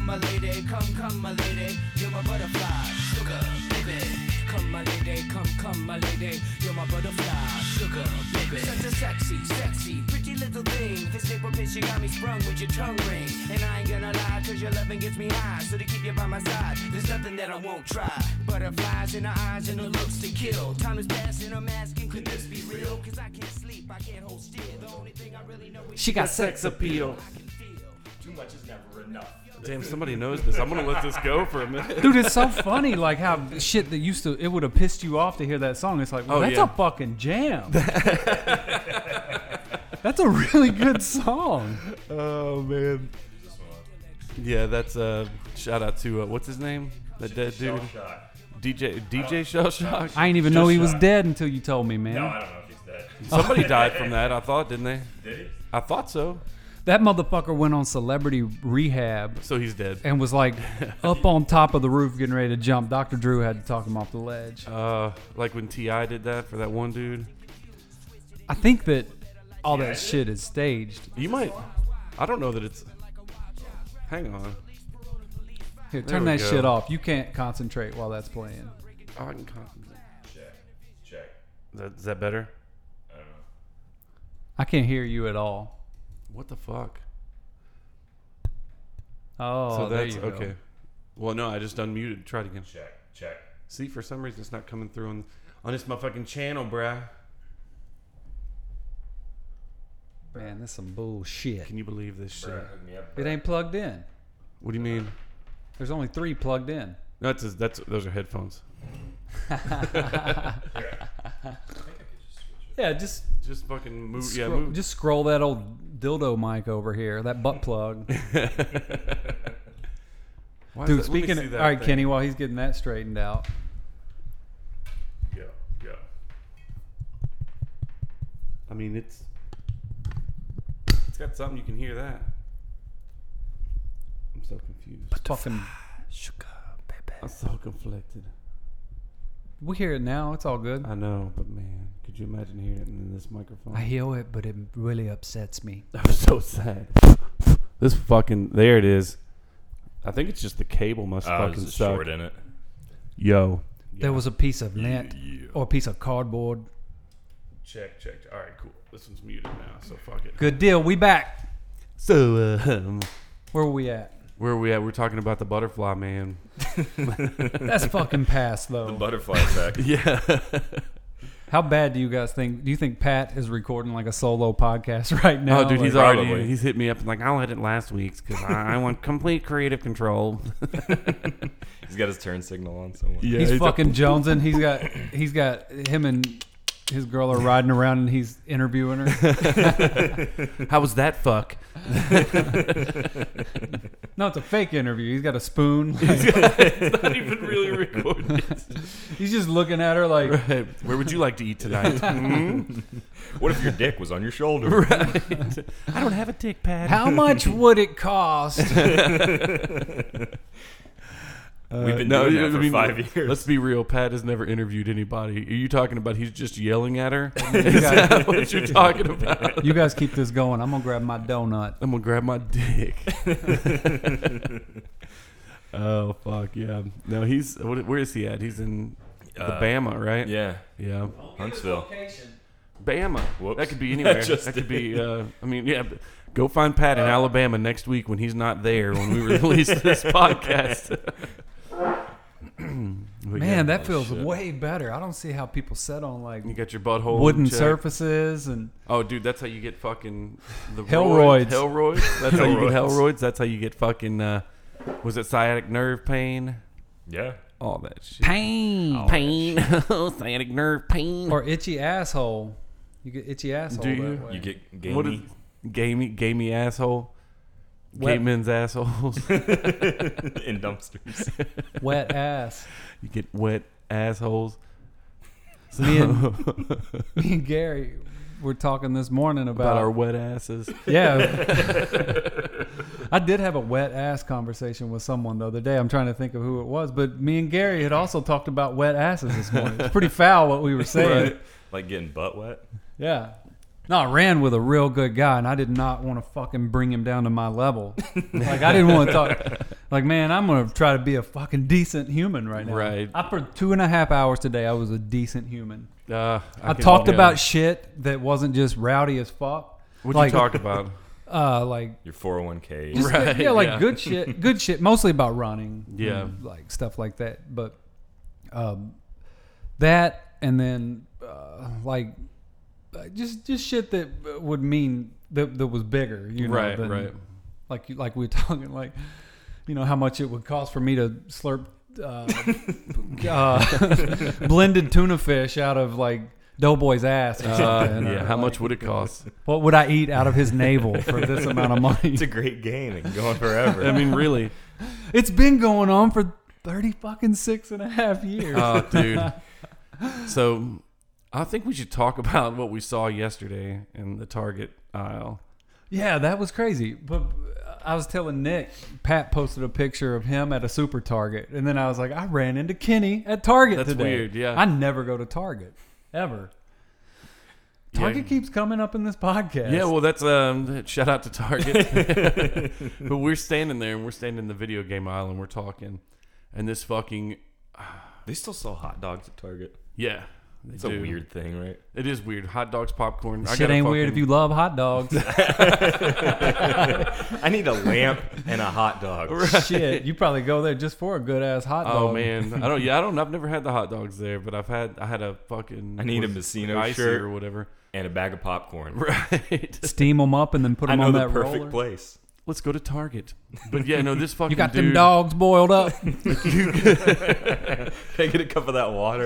come my lady, come my lady, you're my butterfly, sugar, baby. Come my lady, come my lady, you're my butterfly, sugar, baby. Such a sexy, pretty little thing. This paper bitch, you got me sprung with your tongue ring. And I ain't gonna lie, cause your loving gets me high. So to keep you by my side, there's nothing that I won't try. Butterflies in her eyes and her looks to kill. Time is passing, I'm asking, could this be real? Cause I can't sleep, I can't hold still. The only thing I really know is She got sex appeal. Too much is never enough. Damn, somebody knows this. I'm gonna let this go for a minute. Dude, it's so funny, like how shit that used to, it would have pissed you off to hear that song. It's like, well, that's a fucking jam. That's a really good song. Oh man. Yeah, that's shout out to what's his name? That dead dude. DJ Shell Shock. I ain't even know he was dead until you told me, man. No, I don't know if he's dead. Somebody died from that, I thought, didn't they? Did he? I thought so. That motherfucker went on celebrity rehab So he's dead. and was like up on top of the roof getting ready to jump. Dr. Drew had to talk him off the ledge. Like when T.I. did that for that one dude. I think that all that shit is staged. You might. I don't know that it's. Hang on. Here, There turn we that go. shit off. You can't concentrate while that's playing. Oh, I can concentrate. Check. Is that better? I don't know. I can't hear you at all. What the fuck? Oh, So there that's you go. okay. Well, no, I just unmuted. Try it again. Check. See, for some reason, it's not coming through on this motherfucking channel, bruh. Man, that's some bullshit. Can you believe this shit? Hook me up. It ain't plugged in. What do you mean? There's only 3 plugged in. No, those are headphones. Yeah, just Just fucking move. scroll, Yeah, move. just scroll that old dildo mic over here, that butt plug. Why is Dude, that- let me speaking see of, that all right, thing. Kenny, while he's getting that straightened out. Go. I mean, it's got something you can hear that. I'm so confused. Fucking, Sugar, baby. I'm so conflicted. we hear it now. It's all good. I know, but man, could you imagine hearing it in this microphone? I hear it, but it really upsets me. That was so sad. This fucking there it is. I think it's just the cable must fucking There's a suck. short in it. Yo, There was a piece of lint or a piece of cardboard. check. All right, cool. This one's muted now, so fuck it. Good deal. We back. So, Where were we at? where are we at? We're talking about the butterfly man. That's fucking past The though. butterfly effect. Yeah. How bad do you guys think? Do you think Pat is recording like a solo podcast right now? Oh, dude, he's Like, Probably. he's hit me up and like, I'll edit last week's because I want complete creative control. He's got his turn signal on somewhere. Yeah, he's fucking jonesing. He's got him and his girl are riding around and he's interviewing her. How was that fuck? No, it's a fake interview. He's got a spoon. It's not even really recorded. He's just looking at her like, Right. Where would you like to eat tonight? What if your dick was on your shoulder? Right. I don't have a dick pad. how much would it cost? We've been doing that for 5 years. Let's be real. Pat has never interviewed anybody. Are you talking about he's just yelling at her? You Is guys, that what you're talking about? you guys keep this going. I'm gonna grab my donut. I'm gonna grab my dick. Oh fuck yeah! No, where is he at? He's in the Bama, right? Yeah. Yeah, Huntsville. Bama. Whoops. That could be anywhere. Just That could be. I mean, yeah. Go find Pat in Alabama next week when he's not there when we release this podcast. Man, that feels way better. I don't see how people set on like You got your butthole wooden checked. surfaces and Oh, dude, that's how you get fucking the Hellroids. Hellroids. That's how you get Hellroids. hellroids. That's how you get fucking. Was it sciatic nerve pain? Yeah. All that shit. pain Pain. Sciatic nerve pain. or itchy asshole. You get itchy asshole. Do you? That way. You get What is gamey gamey asshole? Gay Wet. men's assholes. in dumpsters. wet ass. You get wet assholes. Me and Gary were talking this morning About our wet asses. Yeah. I did have a wet ass conversation with someone the other day. I'm trying to think of who it was, but me and Gary had also talked about wet asses this morning. It's pretty foul what we were saying. Right. Like getting butt wet. Yeah. No, I ran with a real good guy, and I did not want to fucking bring him down to my level. Like, I didn't want to talk. Like, man, I'm going to try to be a fucking decent human right now. Right. For 2.5 hours today, I was a decent human. I can- talked yeah. about shit that wasn't just rowdy as fuck. What'd like, you talk about? Like, Your 401k. just, Right, yeah, like yeah. good shit, mostly about running. Yeah. and, like stuff like that. But that, and then like just shit that would mean that was bigger, you know. Right, than, right. Like we were talking, like, you know, how much it would cost for me to slurp blended tuna fish out of like Doughboy's ass or something. Yeah, or, how like, much would it cost? What would I eat out of his navel for this amount of money? It's a great game and going forever. I mean, really. It's been going on for 36.5 years. Oh, dude. So, I think we should talk about what we saw yesterday in the Target aisle. Yeah, that was crazy. But I was telling Nick, Pat posted a picture of him at a Super Target, and then I was like, I ran into Kenny at Target That's today. weird, yeah. I never go to Target ever. Target keeps coming up in this podcast. Yeah, well, that's shout out to Target. But we're standing there, and we're standing in the video game aisle, and we're talking, and this fucking They still sell hot dogs at Target. yeah, they It's a do. weird thing, right? It is weird. Hot dogs, popcorn. Shit ain't weird if you love hot dogs. I need a lamp and a hot dog. Shit, you probably go there just for a good ass hot dog. Oh man, I don't. Yeah, I don't. I've never had the hot dogs there, but I had a fucking. I need a what is it, Messino icy shirt. or whatever. And a bag of popcorn. Right. Steam them up and then put I them know on the that perfect roller. place. Let's go to Target. But yeah, no, this fucking You got dude, them dogs boiled up. Can I get a cup of that water?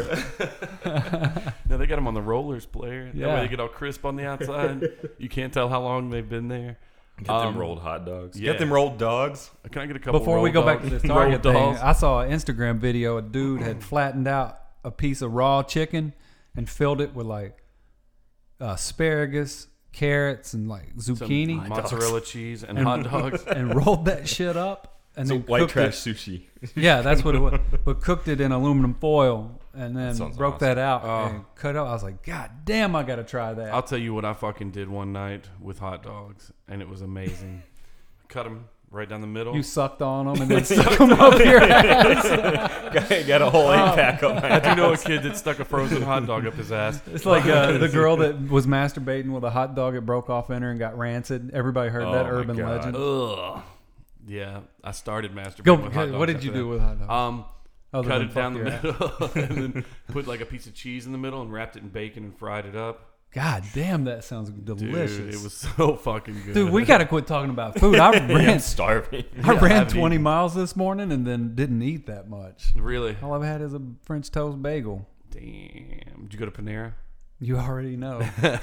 No, they got them on the rollers, player. That Yeah. way they get all crisp on the outside. You can't tell how long they've been there. Get them rolled hot dogs. yeah. Get them rolled dogs. Can I get a couple? Before we go rolled back to dogs? this Target Rolled thing, dogs? I saw an Instagram video. A dude had flattened out a piece of raw chicken and filled it with like asparagus, carrots, and like Some zucchini, mozzarella cheese, and hot dogs. and rolled that shit up. And It's a then white cooked trash it. sushi. Yeah, that's what it was. But cooked it in aluminum foil and then sounds broke awesome. that out Oh. and cut it up. I was like, God damn, I got to try that. I'll tell you what I fucking did one night with hot dogs, and it was amazing. Cut them right down the middle. You sucked on them and then stuck them up your ass. Got a whole 8-pack on my I do know a kid that stuck a frozen hot dog up his ass. It's like the girl that was masturbating with a hot dog that broke off in her and got rancid. Everybody heard that Oh, my urban God. legend. Ugh. Yeah, I started masturbating Go. with hot dogs. What did after you do that. with hot dogs? Other Cut than it down the fuck your ass? middle, and then put like a piece of cheese in the middle, and wrapped it in bacon and fried it up. God damn, that sounds Dude, delicious. it was so fucking good. Dude, we got to quit talking about food. I I'm ran, starving. I Yeah, I ran haven't 20 eaten. miles this morning and then didn't eat that much. Really. All I've had is a French toast bagel. Damn. Did you go to Panera? You already know.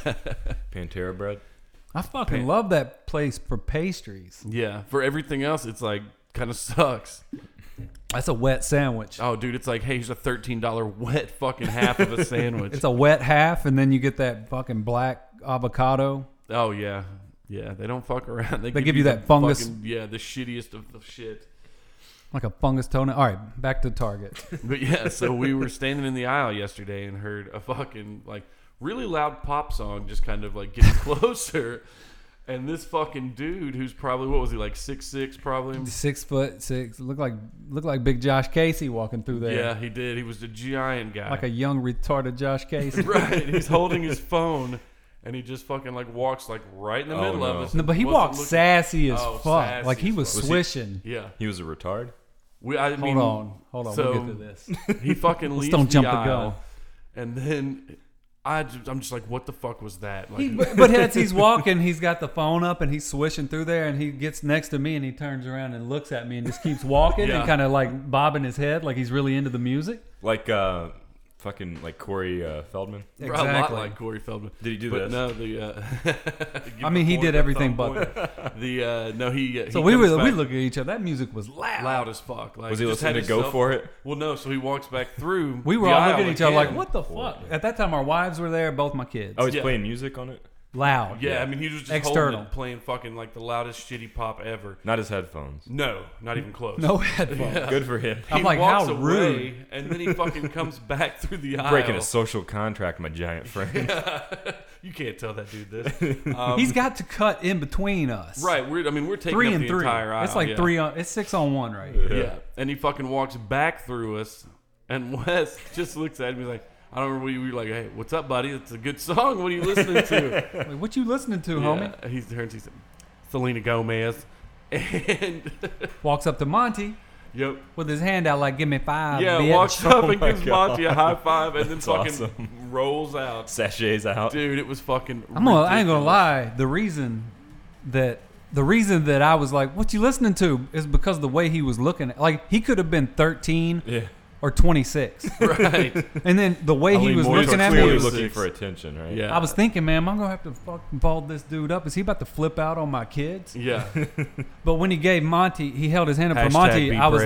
Pantera bread. I fucking love that place for pastries. Yeah. For everything else, it's like kind of sucks. That's a wet sandwich. Oh, dude, it's like, hey, here's a $13 wet fucking half of a sandwich. It's a wet half, and then you get that fucking black avocado. Oh yeah, yeah. They don't fuck around. They give you that the fungus- fucking- yeah, the shittiest of the shit. Like a fungus toenail. All right, back to Target. But yeah, so we were standing in the aisle yesterday and heard a fucking like really loud pop song just kind of like getting closer. And this fucking dude, who's probably what was he like 6'6", probably. 6'6". Looked like Big Josh Casey walking through there. Yeah, he did. He was a giant guy. Like a young retarded Josh Casey. right. He's holding his phone, and he just fucking like walks like right in the Oh, middle no. of us. No, but he Wasn't walked looking- sassy as Oh, fuck. sassy Like he as was fuck. swishing. Yeah. He was a retard. I mean, Hold on. so- We'll get to this. He fucking leaves don't jump the aisle, gun. and then I'm just like, what the fuck was that? Like, But as he's walking, he's got the phone up and he's swishing through there, and he gets next to me and he turns around and looks at me and just keeps walking Yeah. and kind of like bobbing his head like he's really into the music. Like fucking like Corey Feldman. a lot like Corey Feldman. Did he do But this? no, the I mean, he did everything but. the no he. So he we comes look back at each other. That music was loud. loud as fuck. Like, Was he just listening had to Go himself- For It? Well, no. So he walks back through. We were the all aisle looking at each other like, again. "What the fuck?" At that time, our wives were there, both my kids. Oh, he's Yeah. playing music on it. loud. Yeah, I mean, he was just External. holding it, playing fucking like the loudest shitty pop ever. Not his headphones. No, not even close. No headphones. Good for him. I'm He like, walks how away, rude. and then he fucking comes back through the aisle. Breaking a social contract, my giant friend. You can't tell that dude this. He's got to cut in between us. Right, we're taking 3 up and the 3. entire aisle. It's like yeah. 3 on. It's 6 on 1 right here. Yeah, and he fucking walks back through us, and Wes just looks at me like, I don't remember what you were like, hey, what's up, buddy? It's a good song. What are you listening to? Like, what you listening to, homie? Yeah, he turns, he said, Selena Gomez. And, Walks up to Monty yep. with his hand out like, give me 5, Yeah, bitch. walks up and my gives God. Monty a high five and then That's fucking awesome. rolls out. Sachets out. Dude, it was fucking I ain't gonna ridiculous. lie. The reason that I was like, "What you listening to?" is because the way he was looking. Like he could have been 13 Yeah. or 26, Right. and then the way I he lean was more looking towards at me, Clearly was, looking 26. for attention, right? Yeah. I was thinking, man, I'm gonna have to fucking ball this dude up. Is he about to flip out on my kids? Yeah. But when he gave Monty, he held his hand up for Hashtag Monty. be I was brave.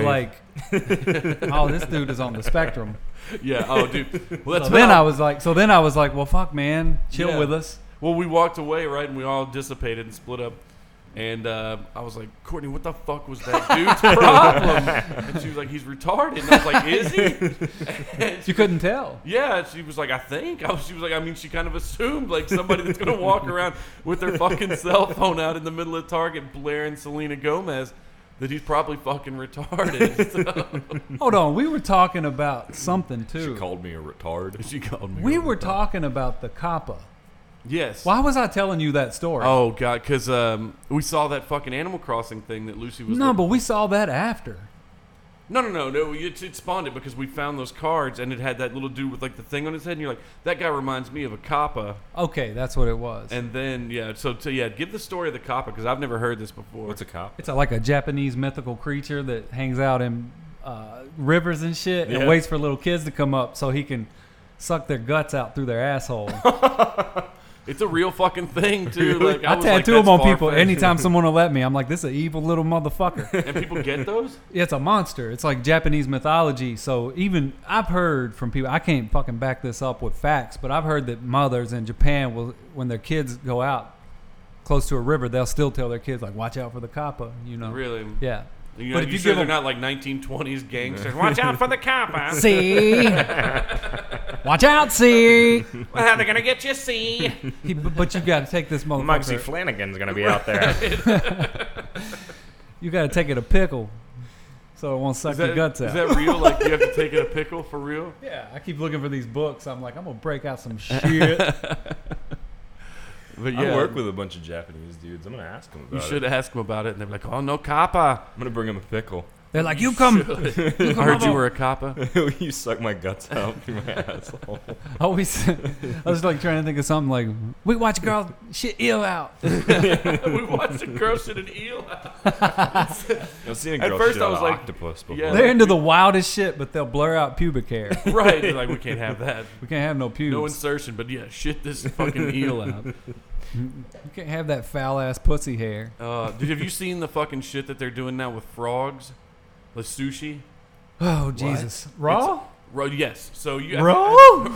like, "Oh, this dude is on the spectrum." Yeah. Oh, dude. Well, that's So what then I was like, "Well, fuck, man, chill Yeah. with us." Well, we walked away, right, and we all dissipated and split up. And I was like, Courtney, what the fuck was that dude's problem? And she was like, he's retarded. And I was like, is he? And You couldn't tell. yeah, she was like, I think. She was like, I mean, she kind of assumed like somebody that's going to walk around with their fucking cell phone out in the middle of Target blaring Selena Gomez that he's probably fucking retarded. So, Hold on, we were talking about something She too. called me a retard. she called me. We a were retard. talking about the Kappa. Yes. Why was I telling you that story? Oh, God, because we saw that fucking Animal Crossing thing that Lucy was no, but we saw that after. No. It spawned it because we found those cards and it had that little dude with like the thing on his head, and you're like, that guy reminds me of a Kappa. Okay, that's what it was. And then give the story of the Kappa because I've never heard this before. What's a cop? It's like a Japanese mythical creature that hangs out in rivers and shit Yeah. and waits for little kids to come up so he can suck their guts out through their asshole. It's a real fucking thing too. Like I was like, tattoo them that's on people far-fetched. anytime someone will let me. I'm like, this is an evil little motherfucker. And people get those. Yeah, it's a monster. It's like Japanese mythology. So even I've heard from people, I can't fucking back this up with facts, but I've heard that mothers in Japan will, when their kids go out close to a river, they'll still tell their kids like, watch out for the Kappa. You know? Really? Yeah. You know, But if you you sure give they're them- not like 1920s gangsters? Watch out for the Kappa. See, watch out, see. How they gonna get you? See. But you got to take this Moxie motherfucker. Flanagan's gonna be out there. You got to take it a pickle, so it won't suck your guts out. Is that real? Like you have to take it a pickle for real? Yeah, I keep looking for these books. I'm like, I'm gonna break out some shit. But I yeah, work with a bunch of Japanese dudes. I'm gonna ask them about you it. should ask them about it, and they're like, "Oh no, Kappa." I'm gonna bring them a pickle. They're like, you come. I heard you were a Kappa. You suck my guts out through my asshole. I was like trying to think of something like, we watch girls shit eel out. We watched a girl shit an eel. I've seen a At girl first shit I out was an like, octopus before. yeah. They're into the wildest shit, but they'll blur out pubic hair. Right? They're like, we can't have that. We can't have no pubes. No insertion, but yeah, shit this fucking eel out. You can't have that foul ass pussy hair. Dude, have you seen the fucking shit that they're doing now with frogs? The sushi? Oh Jesus! Raw? Yes. So you Raw?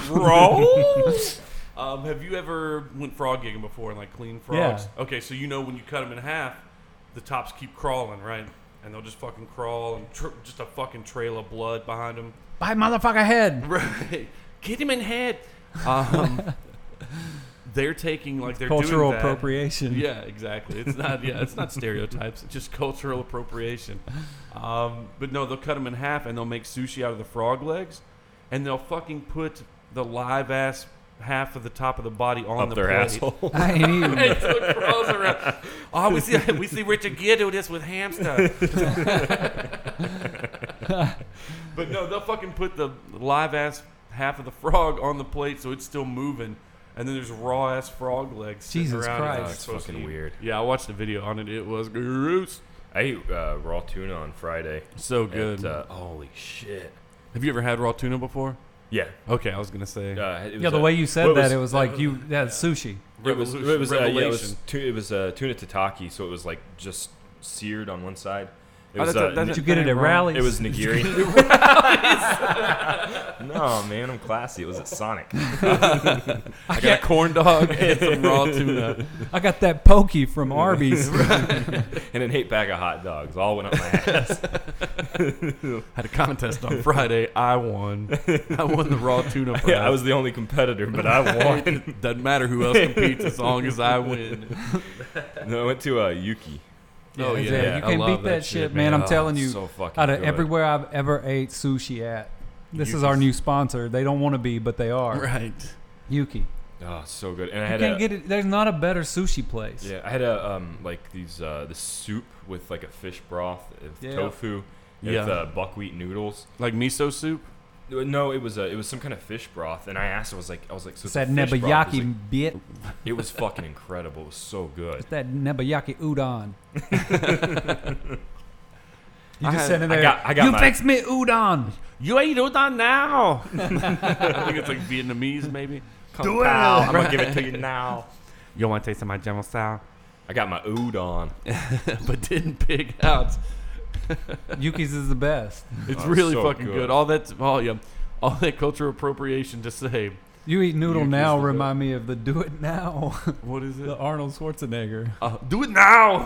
Raw? Have you ever went frog gigging before and like clean frogs? Yeah. Okay, so you know when you cut them in half, the tops keep crawling, right? And they'll just fucking crawl and just a fucking trail of blood behind them. Bite motherfucker head. Right. Get him in head. They're taking like they're Cultural doing that. appropriation. Yeah, exactly. It's not. Yeah, it's not stereotypes. It's just cultural appropriation. But no, they'll cut them in half and they'll make sushi out of the frog legs, and they'll fucking put the live ass half of the top of the body on Up the their plate. asshole. I ain't even. And so it crawls around. Oh, we see Richard Gere do this with hamster. But no, they'll fucking put the live ass half of the frog on the plate so it's still moving. And then there's raw ass frog legs. sitting Jesus around Christ. and Oh, it's it's supposed to fucking eat. weird. Yeah, I watched the video on it. It was gross. I ate raw tuna on Friday. So good. Holy shit. Have you ever had raw tuna before? Yeah. Okay, I was gonna say. It Yeah, was the way you said well, that, it was like you had sushi. It was Revolution. tuna tataki, so it was like just seared on one side, It was, Did you get it at rallies? it was nigiri. No, man, I'm classy. It was at Sonic. I got a corn dog and some raw tuna. I got that pokey from Arby's. And an 8-pack of hot dogs. All went up my ass. Had a contest on Friday. I won. I won the raw tuna prize. Yeah, I was the only competitor, but I won. Doesn't matter who else competes as long as I win. No, I went to Yuki. Oh, yeah. You I can't love beat that shit, man. I'm Oh, telling you, so fucking out of good. everywhere I've ever ate sushi at, this is our new sponsor. They don't want to be, but they are. Right. Yuki. Oh, so good. And I You had can't get it. There's not a better sushi place. Yeah, I had a like these the soup with like a fish broth, with Yeah. tofu, Yeah. with buckwheat noodles. Like miso soup? No, it was some kind of fish broth, and I asked, I was like, so It's it's that a fish broth. nebayaki bit. It was fucking incredible. It was so good. It's that nebayaki udon. You I just had- sitting I there. got You my- fix me udon. You ate udon now. I think it's like Vietnamese, maybe. Come pal, I'm gonna give it to you now. You want to taste of my General Tso? I got my udon. But didn't pig out. Yuki's is the best. It's Oh, really so fucking good. good. All that cultural appropriation to say. You eat noodle Yuki's now the remind me of the do it now. What is The it? Arnold Schwarzenegger. Do it now.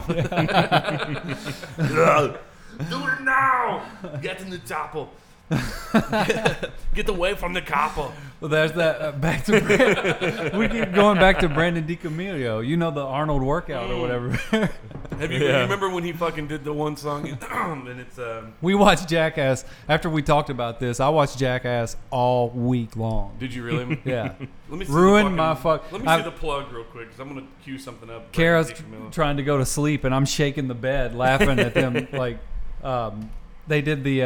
Do it now. Get in the chopper. Get away from the copper. Well, there's that back to we keep going back to Brandon DiCamillo. You know the Arnold workout or whatever. Have you Yeah. remember when he fucking did the one song and it's We watched Jackass after we talked about this. I watched Jackass all week long. did you really? Yeah, Let me see Ruined the my fucking- fuck- Let me I- see the plug real quick because I'm gonna cue something up. Kara's Brandon DiCamillo. trying to go to sleep, and I'm shaking the bed, laughing at them. Like, they did the.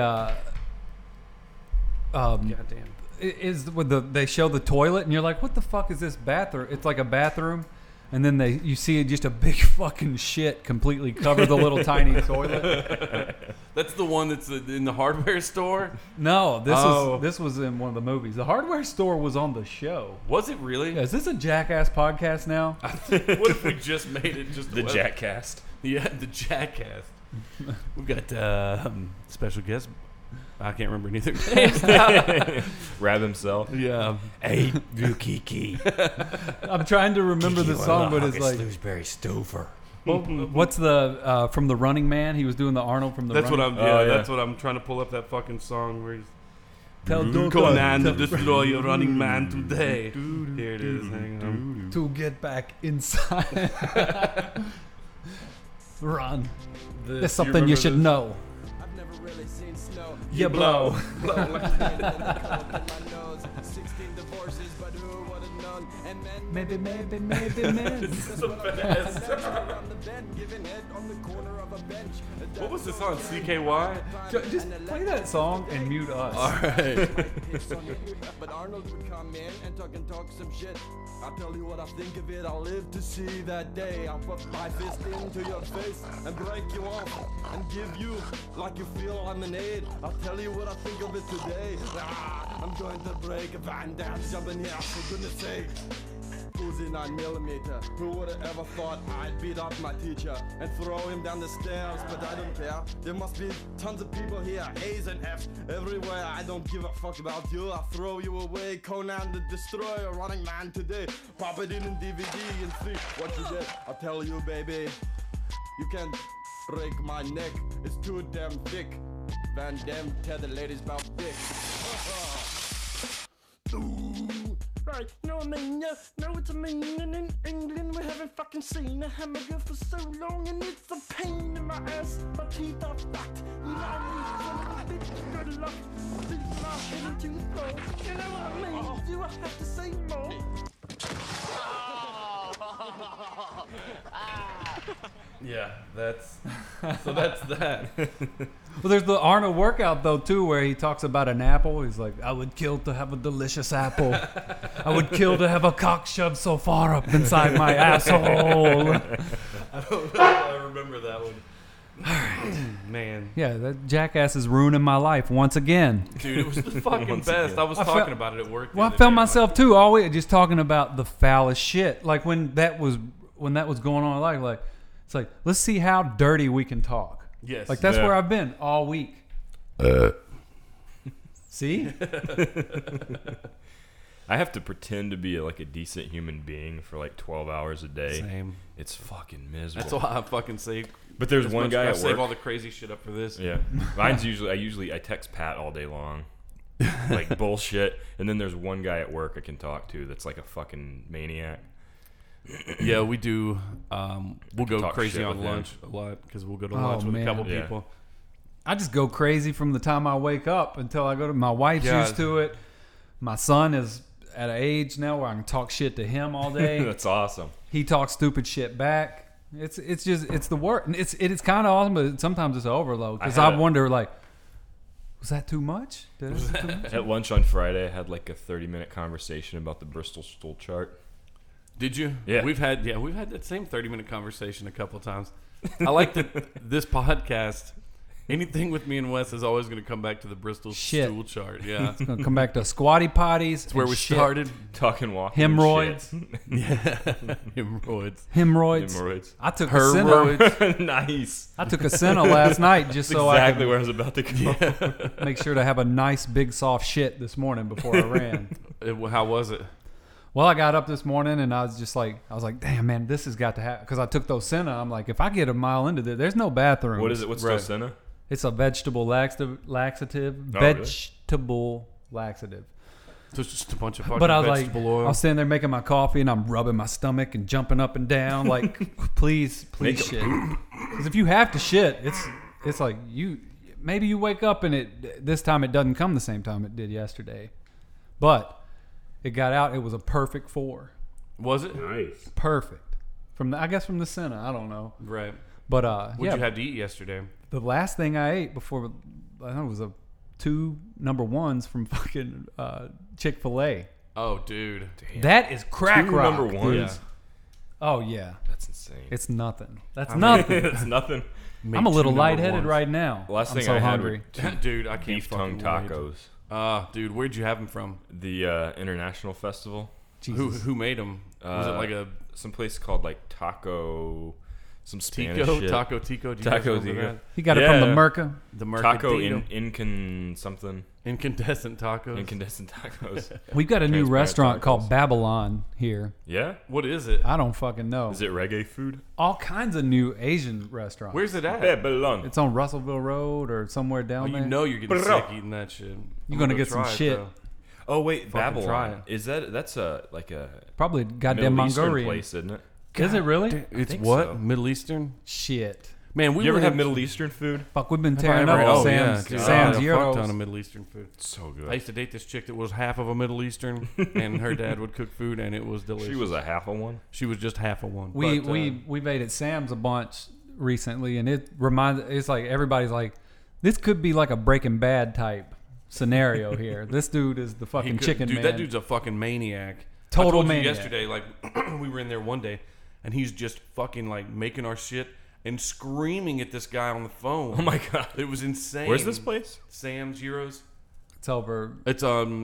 Goddamn. Is with they show the toilet, and you're like, what the fuck is this bathroom? It's like a bathroom, and then you see just a big fucking shit completely cover the little tiny toilet. That's the one that's in the hardware store. No, Oh. this was in one of the movies. The hardware store was on the show. Was it really? Yeah, is this a Jackass podcast now? What if we just made it just The a web- Jackcast. Yeah, the Jackass. We've got special guest. I can't remember neither names. Rab himself. Yeah. Hey, Yukiki. I'm trying to remember the song, but it's like, Slusberry Stover. what's the from the Running Man? He was doing the Arnold from the. That's what Running I'm. Yeah, Oh, yeah. that's what I'm trying to pull up that fucking song where he's Tell Duke Conan to destroy your running man today. Here it is. Hang on. to get back inside. Run. There's something you should know. I've never really seen snow. You blow. My nose, 16 divorces, but who would have known? And men Maybe men. around the bend, giving head on the corner of a bench. What was this on? CKY? Just play that song and mute us. All right. But Arnold would come in and talk some shit. I'll tell you what I think of it. I'll live to see that day. I'll put my fist into your face and break you off and give you like you feel lemonade. I'll tell you what I think of it today. I'm going to break a Van Damme jumping here for goodness sake. Uzi 9mm. Who would have ever thought I'd beat up my teacher and throw him down the stairs? But I don't care. There must be tons of people here, A's and F's everywhere. I don't give a fuck about you. I'll throw you away. Conan the Destroyer, Running Man today. Pop it in DVD and see what you get. I'll tell you, baby, you can break my neck. It's too damn thick. Van Damme, tell the ladies about dick. Right, no, I mean, no, it's a mean, and in England we haven't fucking seen a hamburger for so long, and it's a pain in my ass, my teeth are fucked, and I need some good luck, these are heading to the floor, you know what I mean, do I have to say more? Yeah, that's that. Well, there's the Arnold workout though too, where he talks about an apple. He's like, "I would kill to have a delicious apple. I would kill to have a cock shoved so far up inside my asshole." I remember that one. Man, Yeah, that Jackass is ruining my life once again. dude, it was the fucking Once best. again. I was I talking felt- about it at work. the Well, I other found day. myself too always just talking about the foulest shit. Like when that was going on, like it's like let's see how dirty we can talk. Yes. Like that's Yeah. where I've been all week. See? I have to pretend to be like a decent human being for like 12 hours a day. Same. It's fucking miserable. That's why I fucking save. But there's as one much- guy I at save work. all the crazy shit up for this. Yeah, mine's usually I text Pat all day long, like bullshit, and then there's one guy at work I can talk to that's like a fucking maniac. Yeah, we do. We'll go Talk crazy shit on with him. lunch a lot because we'll go to Oh, lunch with man. a couple Yeah. people. I just go crazy from the time I wake up until I go to my wife's Yeah. used to it. My son is at an age now where I can talk shit to him all day. That's awesome. He talks stupid shit back. It's the work. It's kind of awesome, but sometimes it's overload because I I had a- wonder like, was that too much? Did I do too much? At lunch on Friday, I had like a 30-minute conversation about the Bristol stool chart. Did you? Yeah. We've had that same 30-minute conversation a couple of times. I like that this podcast. Anything with me and Wes is always going to come back to the Bristol Shit. stool chart. Yeah, It's gonna come back to squatty potties. it's where and we shit. started. Talking walking and Hemorrhoids. Hemorrhoids. Hemorrhoids. Hemorrhoids. I took a Senna. Hemorrhoids. Nice. I took a Senna last night just so Exactly I where I was about to go. could make sure to have a nice big soft shit this morning before I ran. How was it? Well, I got up this morning and I was like, damn, man, this has got to happen. Because I took those Senna. I'm like, if I get a mile into this, there's no bathroom. What is it? What's Right. Docena? It's a vegetable laxative. Oh, really? Vegetable laxative. So it's just a bunch of fucking But I was like, vegetable I oil. was sitting there making my coffee and I'm rubbing my stomach and jumping up and down like, please shit. Because if you have to shit, it's like maybe you wake up and this time it doesn't come the same time it did yesterday, but it got out. It was a perfect 4. Was it? Nice. Perfect from the Senna. I don't know, Right. but What'd you have to eat yesterday? the last thing I ate before I know it was 2 number 1s from fucking Chick-fil-A. Oh, dude. That is crack 2 rock. number dude. ones. Oh yeah, That's insane. it's nothing. That's nothing. It's nothing. I'm a little lightheaded right now. Last I'm thing so I had hungry. were Dude, I can't beef tongue fucking wait. tacos. Dude, where'd you have them from? The International Festival. Jesus. Who made them? Was it like a some place called like Taco, some Spanish Tico? shit. Taco Tico? Do you guys Taco remember Tico. that? He got it from the Yeah. Merca. The Taco Mercadito. something. Incandescent tacos. Incandescent tacos. We've got a new Transparent restaurant tacos. called Babylon here. Yeah. What is it? I don't fucking know. Is it reggae food? All kinds of new Asian restaurants. Where's it at? Babylon. It's on Russellville Road or somewhere Oh, down there. you know you're getting Bro. sick eating that shit. You're gonna get some try it, shit. though. Oh wait, Fucking try Babylon. it. Is that's a Probably goddamn Middle Eastern Mongolian. place, isn't it? Is it really? It's think what? so. Middle Eastern? Shit. Man, we You ever were have in- Middle Eastern food? Fuck, we've been Have I tearing ever- up oh, Sam's, yeah, dude, Sam's I had a fuck Euros. ton of Middle Eastern food. So I good. used to date this chick that was half of a Middle Eastern, and her dad would cook food, and it was delicious. She was a half of one. She was just half of one. We've ate at Sam's a bunch recently, and it's like everybody's like, this could be like a Breaking Bad type scenario here. This dude is the fucking chicken dude, man. that dude's a fucking maniac. Total I told maniac. You yesterday, like we were in there one day, and he's just fucking like making our shit and screaming at this guy on the phone. Oh my god. It was insane. Where's this place? Sam's Euros. It's over. It's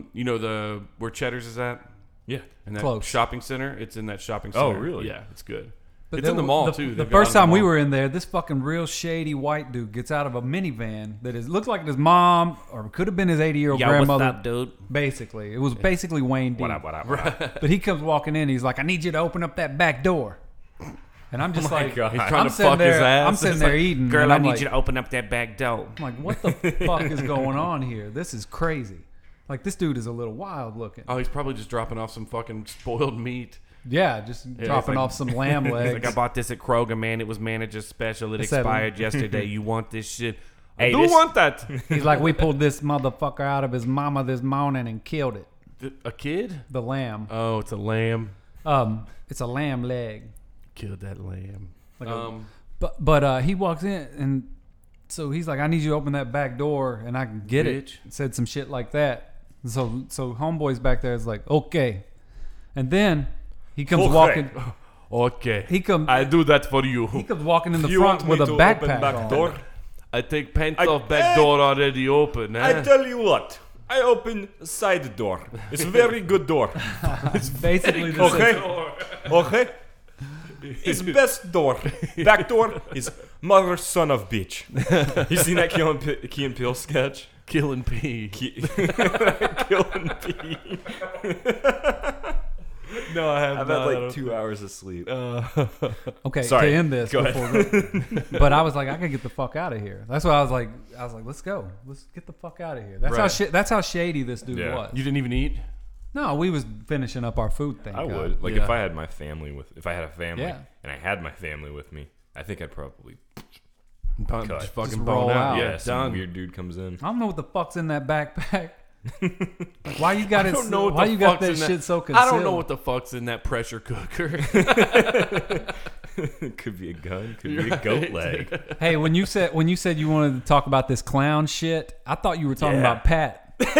where Cheddar's is at, Yeah. and that Close. shopping center. It's in that shopping center. Oh, really? Yeah, it's good. But It's in the mall the, too. The They've got it first in the time we mall. were in there, this fucking real shady white dude gets out of a minivan that looks like his mom or could have been his 80-year-old grandmother. dude? Basically, it was basically Wayne D. What up? What up? What up? But he comes walking in. He's like, "I need you to open up that back door." And I'm just my like, God. He's trying I'm to sitting fuck his there, ass. I'm sitting It's there like, eating. Girl, and I I'm need like, you to open up that back door. I'm like, what the fuck is going on here? This is crazy. Like, this dude is a little wild looking. Oh, he's probably just dropping off some fucking spoiled meat. Yeah, just dropping like- off some lamb He's legs. like, I bought this at Kroger, man. It was manager's special. It I said- expired yesterday. You want this shit? Hey, I do this- want that. He's like, we pulled this motherfucker out of his mama this morning and killed it. A kid? The lamb. Oh, it's a lamb. It's a lamb leg. Killed that lamb. Like But he walks in and so he's like, I need you to open that back door and I can get it. Bitch. Said some shit like that. So homeboy's back there is like, okay. And then he comes Okay. walking. Okay. He comes. I do that for you. He comes walking in the You front want me with a to backpack open back on. door? I take pants I- off back Hey! door already open. I Eh? tell you what. I open side door. It's a very good door. It's basically the Okay. same. Okay. His best door. Back door is mother son of bitch. You seen that Key and Peele sketch? Killing P. Killing P. No, I have I've had like 2 hours of sleep. Okay, Sorry, to end this, go but I was like, I could get the fuck out of here. That's why I was like, let's go, let's get the fuck out of here. That's Right. that's how shady this dude Yeah. was. You didn't even eat? No, we was finishing up our food thing. I would. Like, Yeah. if I had my family if I had a family Yeah. and I had my family with me, I think I'd probably, Just Cut. fucking Just bone roll out. out. Yeah, some done. weird dude comes in. I don't know what the fuck's in that backpack. Why you got I it? don't know what Why the you got fuck's that in shit so concealed? I don't know what the fuck's in that pressure cooker. Could be a gun. Could be a goat leg. Hey, when you said you wanted to talk about this clown shit, I thought you were talking Yeah. about Pat.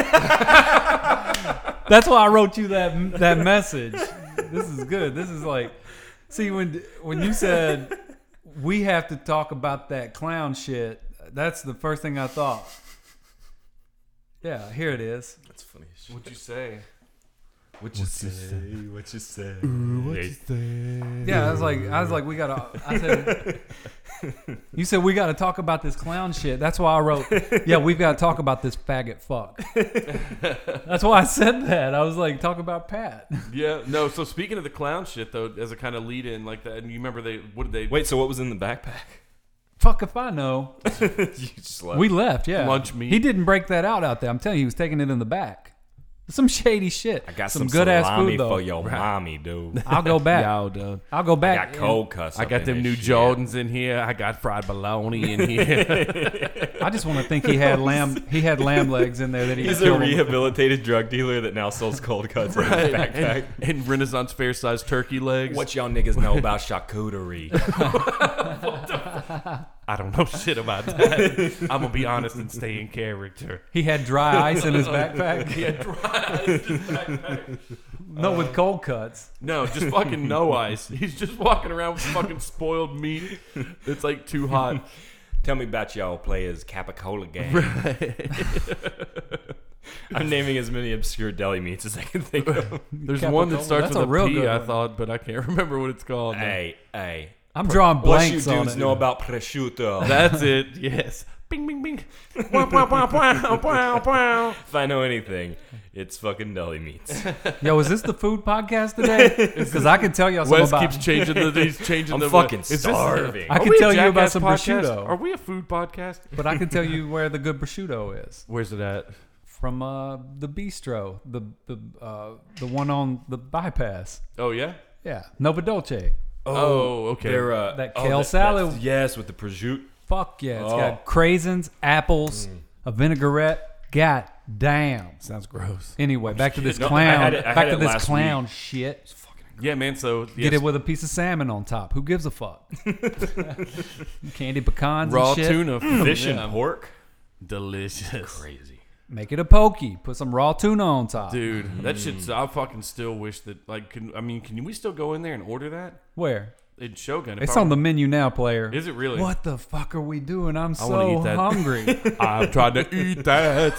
That's why I wrote you that message. This is good. This is like, see, when you said we have to talk about that clown shit, that's the first thing I thought. Yeah, here it is. That's funny as shit. What'd you say? What you say? What you say? Yeah, I was like, we gotta. I said, you said we gotta talk about this clown shit. That's why I wrote, yeah, we've got to talk about this faggot fuck. That's why I said that. I was like, talk about Pat. Yeah, no. So speaking of the clown shit, though, as a kind of lead-in like that, and you remember what did they? Wait, so what was in the backpack? Fuck if I know. You slept. We left, yeah. Lunch meat. He didn't break that out there. I'm telling you, he was taking it in the back. Some shady shit. I got some good ass salami food though. for your mommy, dude. I'll go back. Yo, dude. I'll go I back. got cold cuts. I up got in them this new shit. Jordans in here. I got fried bologna in here. I just want to think he had lamb. He had lamb legs in there that he He's killed a him. rehabilitated drug dealer that now sells cold cuts in his backpack. and Renaissance fair-sized turkey legs. What y'all niggas know about charcuterie? I don't know shit about that. I'm gonna be honest and stay in character. He had dry ice in his backpack. He had dry ice in his backpack. No, with cold cuts. No, just fucking no ice. He's just walking around with fucking spoiled meat. It's like too hot. Tell me about y'all players Capicola gang. I'm naming as many obscure deli meats as I can think of. There's Capicola. one that starts That's with a a real P, good I one. thought, but I can't remember what it's called. Hey. I'm drawing What you blanks on dudes it. know about prosciutto? That's it. Yes. Bing, bing, bing. Wow, wow, wow, wow, wow, wow. If I know anything, it's fucking deli meats. Yo, is this the food podcast today? Because I can tell y'all something Wes about. keeps changing he's changing I'm the fucking is this- starving. I Are can we a tell you about Jackass some podcast? prosciutto. Are we a food podcast? But I can tell you where the good prosciutto is. Where's it at? From the bistro, the one on the bypass. Oh yeah. Yeah, Nova Dolce. Oh, okay. They're, That kale salad. Yes, with the prosciutto. Fuck yeah! It's Oh. got craisins, apples, a vinaigrette. God damn. Sounds gross. Anyway, back to this No, I clown. had it- I Back had to it this last clown week. shit. Yeah, man. So Get it with a piece of salmon on top. Who gives a fuck? Candy pecans raw and shit. tuna, Fish Yeah. and pork. delicious, Crazy. Make it a pokey. Put some raw tuna on top. dude. That shit's. I fucking still wish that. Like, can we still go in there and order that Where? in Shogun? It's on the menu now, player. Is it really? What the fuck are we doing? I'm I wanna so eat that. hungry. I'm trying to eat that.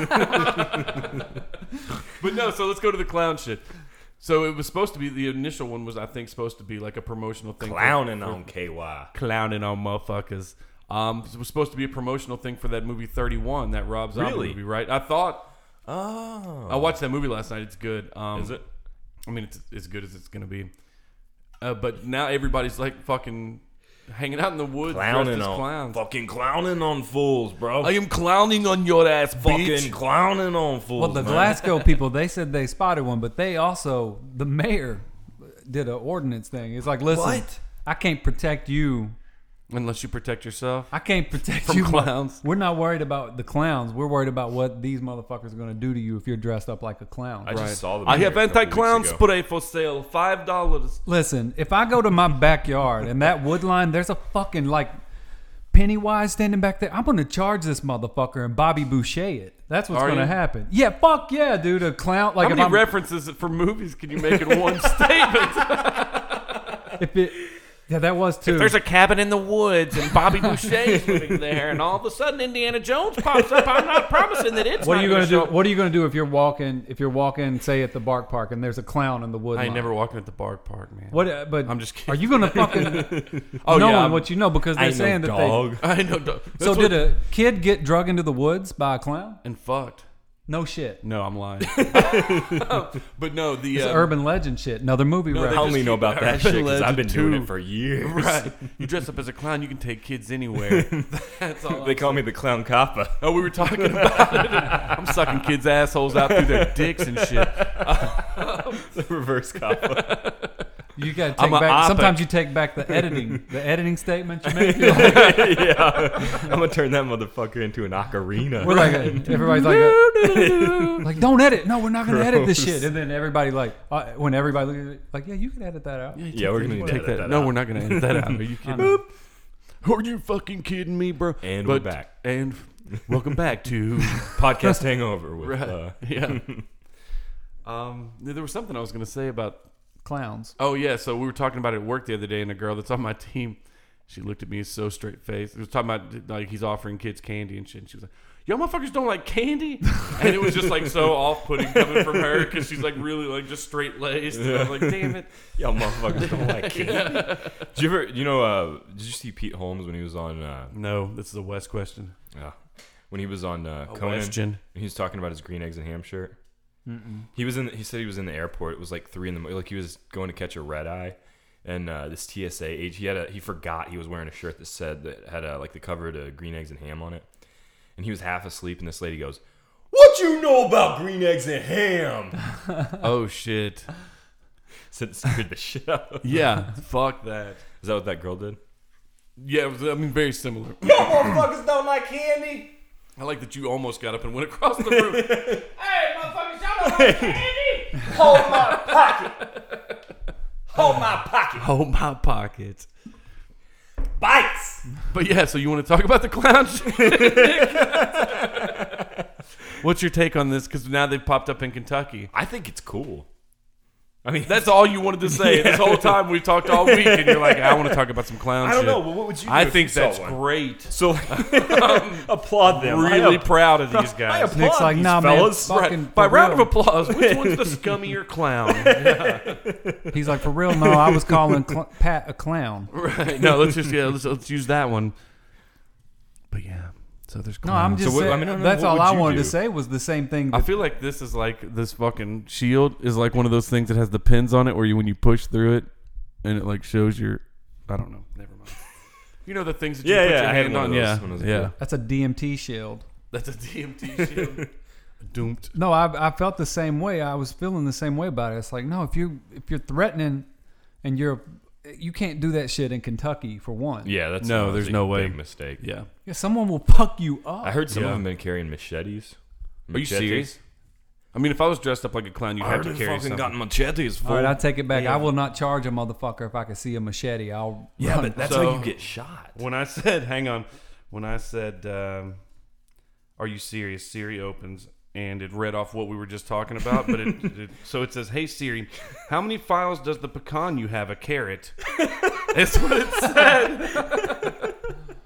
But no, so let's go to the clown shit. So it was supposed to be, the initial one was, I think, supposed to be like a promotional thing. Clowning for on KY. clowning on motherfuckers. It was supposed to be a promotional thing for that movie 31, that Rob Zombie Really? movie, right? I thought, Oh. I watched that movie last night. It's good. Is it? I mean, it's as good as it's gonna be. But now everybody's like fucking hanging out in the woods Clowning dressed as on. clowns. Fucking clowning on fools, bro. I am clowning on your ass, fucking bitch. clowning on fools. Well, the man. Glasgow people, they said they spotted one, but they also, the mayor did an ordinance thing. It's like, listen, What? I can't protect you. Unless you protect yourself. I can't protect From you. clowns. We're not worried about the clowns. We're worried about what these motherfuckers are going to do to you if you're dressed up like a clown. I just saw them. I have here a couple anti-clown weeks ago. spray for sale, $5. Listen, if I go to my backyard and that wood line, there's a fucking like Pennywise standing back there, I'm going to charge this motherfucker and Bobby Boucher it. That's what's Are going to you? happen. Yeah, fuck yeah, dude. A clown. Like How if many I'm, references for movies can you make in one statement? Yeah, that was too. If there's a cabin in the woods and Bobby Boucher's living there, and all of a sudden Indiana Jones pops up, I'm not promising that it's What not are you gonna show do? up. What are you gonna do if you're walking? If you're walking, say at the Bark Park, and there's a clown in the wood. I ain't line? never walking at the Bark Park, man. What? But I'm just kidding. Are you gonna fucking Oh, knowing yeah, what you know because they're I ain't saying no that dog. I know. they. So did a kid get drug into the woods by a clown? and fucked. No shit. No, I'm lying. But no, the It's urban legend shit. Another movie No, I reference. only know about that Urban shit because I've been legend doing too. it for years. right. You dress up as a clown, you can take kids anywhere. That's all. They call me the clown kappa. Oh, we were talking about it. I'm sucking kids' assholes out through their dicks and shit. The reverse kappa. You gotta I'm take a back. op- Sometimes you take back the editing statement you make. You're like, Yeah, I'm gonna turn that motherfucker into an ocarina. we're like, everybody's like, don't edit. No, we're not gonna edit this shit. And then everybody when everybody looks at it, like, yeah, you can edit that out. Yeah, we're gonna Take edit that. that No, out. we're not gonna edit that out. Are you kidding? know. Are you fucking kidding me, bro? And we're back. And welcome back to Podcast hangover with right. Yeah. There was something I was gonna say about. Clowns. Oh yeah, so we were talking about it at work the other day, and a girl that's on my team, she looked at me so straight faced. It was talking about like he's offering kids candy and shit. And she was like, "Y'all motherfuckers don't like candy," and it was just like so off putting coming from her because she's like really like just straight laced. And I was like, "Damn it." Y'all motherfuckers don't like candy. Did you ever, did you see Pete Holmes when he was on, No, this is a West question. when he was on A Conan? question. And he was talking about his green eggs and ham shirt. He said he was in the airport. It was like 3 a.m. Like he was going to catch a red eye, and this TSA agent, he forgot he was wearing a shirt that had like the cover to green eggs and ham on it, and he was half asleep. And this lady goes, "What you know about green eggs and ham?" Oh shit. Said scared the shit out of him. Yeah. Fuck that. Is that what that girl did? Yeah, it was, I mean, very similar. Y'all motherfuckers don't like candy. I like that you almost got up and went across the room. Hey, motherfuckers, y'all don't like candy? Hold my pocket. Hold my pocket. Hold my pockets. Bites. But yeah, so you want to talk about the clown shit? What's your take on this? Because now they've popped up in Kentucky. I think it's cool. I mean, That's all you wanted to say. This whole time we've talked all week, and you're like, I want to talk about some clown I shit. don't know. Well, what would you do I if think you saw that's one? great. So applaud them. Really proud of these I guys. applaud Nick's like, these nah, fellas. man. Fucking By for round of real. applause, which one's the scummier clown? He's like, for real? No, I was calling Pat a clown. Right. No, let's use that one. But yeah, so there's No, clowns. I'm just So what- saying. I mean, I don't know, That's what all would I you wanted do? to say was the same thing. I that- feel like this is like this fucking shield is like one of those things that has the pins on it where when you push through it and it like shows your I don't know. Never mind. You know the things that you Yeah, put yeah, your I had hand one of on? those Yeah. when I was a Yeah. kid. That's a DMT shield. That's a DMT shield. Doomed. No, I felt the same way. I was feeling the same way about it. It's like, no, if you're threatening, and you can't do that shit in Kentucky for one. Yeah, that's No, honestly there's no a way. big mistake. Yeah. Yeah, someone will fuck you up. I heard some Yeah. of them been carrying machetes. Are you serious? I mean, if I was dressed up like a clown, you'd I have heard to they carry fucking something. got machetes. All right, I take it back. Yeah. I will not charge a motherfucker if I can see a machete. I'll Yeah, run. but that's So- how you get shot. When I said, hang on, when I said, are you serious? Siri opens and it read off what we were just talking about. But so it says, hey Siri, how many files does the pecan you have a carrot? That's what it said.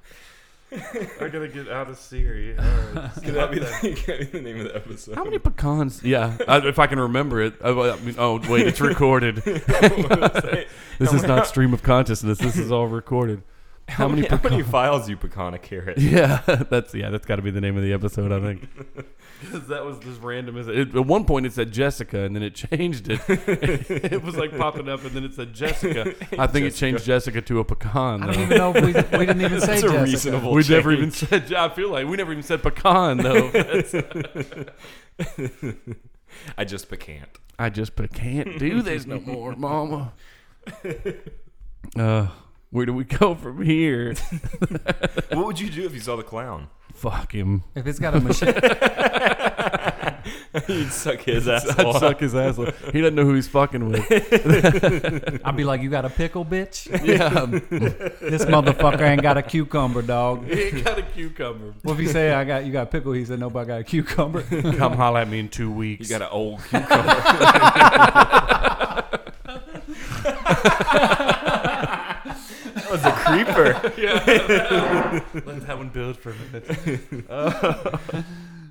I gotta get out of Siri. All right. Could that be the name of the episode? How many pecans? Yeah, if I can remember it. I mean, oh wait, it's recorded. This is not stream of consciousness. This is all recorded. How many files do you pecan a carrot? Yeah, that's got to be the name of the episode, I think. Because that was just random. At one point, it said Jessica, and then it changed it. It was like popping up, and then it said Jessica. I think it changed Jessica to a pecan. I Though. don't even know if we didn't even say That's a Jessica. reasonable We change. never even said. I feel like we never even said pecan though. I just pecant. I just can't do this no more, Mama. Where do we go from here? What would you do if you saw the clown? Fuck him. If it's got a machete, You'd suck his ass I'd off. suck his ass. He doesn't know who he's fucking with. I'd be like, "You got a pickle, bitch? Yeah, This motherfucker ain't got a cucumber, dog." he ain't got a cucumber. What if you say, you got a pickle?" He said, "Nobody got a cucumber." Come holler at me in 2 weeks. You got an old cucumber. Yeah. Let that one build for a minute.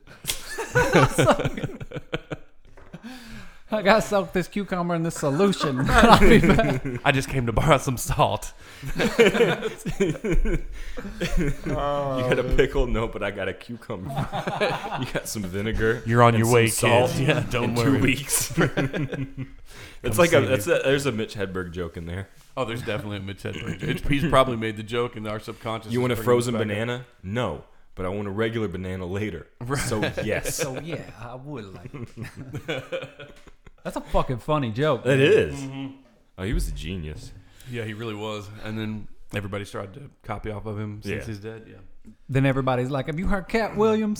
I gotta soak this cucumber in this solution. I'll be back. I just came to borrow some salt. You got a pickle? No, but I got a cucumber. You got some vinegar. You're on and your way, some salt kid. Yeah, don't in worry. 2 weeks. It's like there's a Mitch Hedberg joke in there. Oh, there's definitely a Mitch Hedberg joke. He's probably made the joke in our subconscious. You want a is bringing frozen us back banana? No, but I want a regular banana later. So yes, So yeah, I would like it. That's a fucking funny joke. it is. Oh, he was a genius. up. Yeah, he really was. And then everybody started to copy off of him since Yeah. he's dead. Yeah. Then everybody's like, "Have you heard Cat Williams?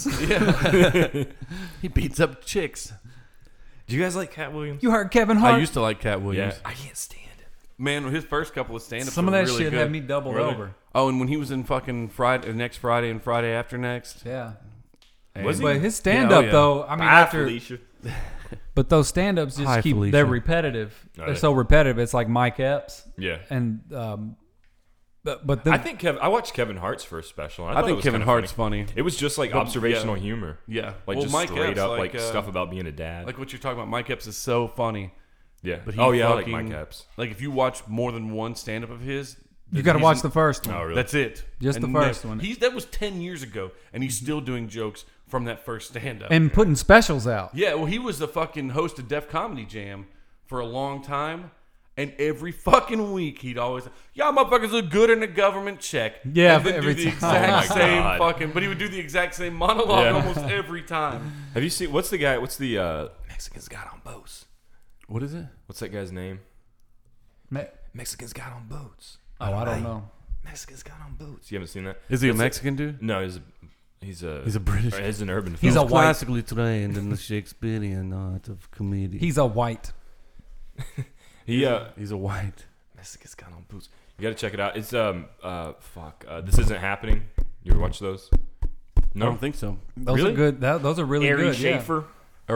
He beats up chicks. Do you guys like Cat Williams? You heard Kevin Hart?" I used to like Cat Williams. I can't stand it. Man, his first couple of stand-ups Some of were that really shit good. had me doubled Really? over. Oh, and when he was in fucking next Friday and Friday after next. Yeah. Was he? But his stand up Yeah, oh, yeah. though, I mean, Bye, after Felicia. but those stand ups just Hi, keep Felicia. they're repetitive. Oh, They're yeah. so repetitive. It's like Mike Epps Yeah. and but then I think I watched Kevin Hart's first special. And I thought it think was Kevin kinda Hart's funny. funny. It was just like But, observational yeah. humor. Yeah. Like Well, just Mike straight Epps, up like, stuff about being a dad. Like what you're talking about, Mike Epps is so funny. yeah. But he Oh yeah, I like fucking- Mike Epps. Like if you watch more than one stand up of his, you got to he's watch in- the first one. Oh really? That's it. Just the And first that- one. That was 10 years ago, and he's still doing jokes from that first stand up. And putting specials out. Yeah, well, he was the fucking host of Def Comedy Jam for a long time. And every fucking week, he'd always, y'all motherfuckers look good in a government check. Yeah, and then every do the time. exact Oh my same God. fucking, but he would do the exact same monologue Yeah. almost every time. Have you seen what's the Mexicans got on boats? What is it? What's that guy's name? Me- Mexicans got on boats. Oh, I don't know. Mexicans got on boats. You haven't seen that? Is he a That's Mexican dude? No, he's a British. or he's an urban. He's film. a white. classically trained in the Shakespearean art of comedy. He's a white. He's a white. Mexicans got on boats. You got to check it out. It's This Isn't Happening. You ever watch those? I No. don't think so. Those Really? are good. Those are really Ari good. Yeah. Schaefer.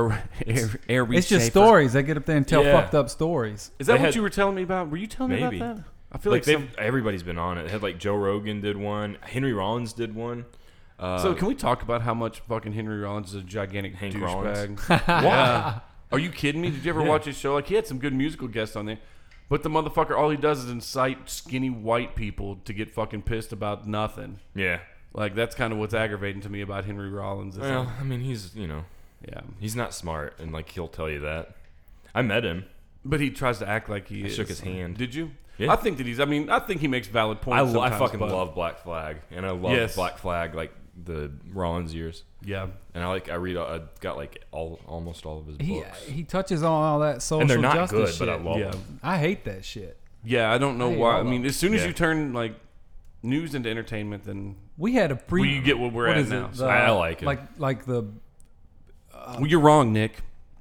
It's just stories. They get up there and tell Yeah. fucked up stories. Is that They what had- you were telling me about? Were you telling Maybe. me about that? I feel Like like, everybody's been on it. It had like Joe Rogan did one. Henry Rollins did one. So can we talk about how much fucking Henry Rollins is a gigantic Hank douchebag? Why? Are you kidding me? Did you ever Yeah. watch his show? Like he had some good musical guests on there, but the motherfucker, all he does is incite skinny white people to get fucking pissed about nothing. Yeah. Like that's kind of what's aggravating to me about Henry Rollins. is Well, I mean, he's yeah, he's not smart, and like he'll tell you that. I met him. but he tries to act like he I is. shook his hand. Did you? Yeah. I think that he's. I mean, I think he makes valid I points. sometimes, fucking but- love Black Flag, and I love Yes. Black Flag like the Rollins years, Yeah, and I got like almost all of his He books, he touches on all that social and they're not justice good, shit. but I love yeah, them. I hate that shit. yeah. I don't know I hate why. all I of mean, them. as soon as Yeah. you turn like news into entertainment, then We had a free. well, you get what we're what at is now. it? So- I like it. Like the well, you're wrong, Nick.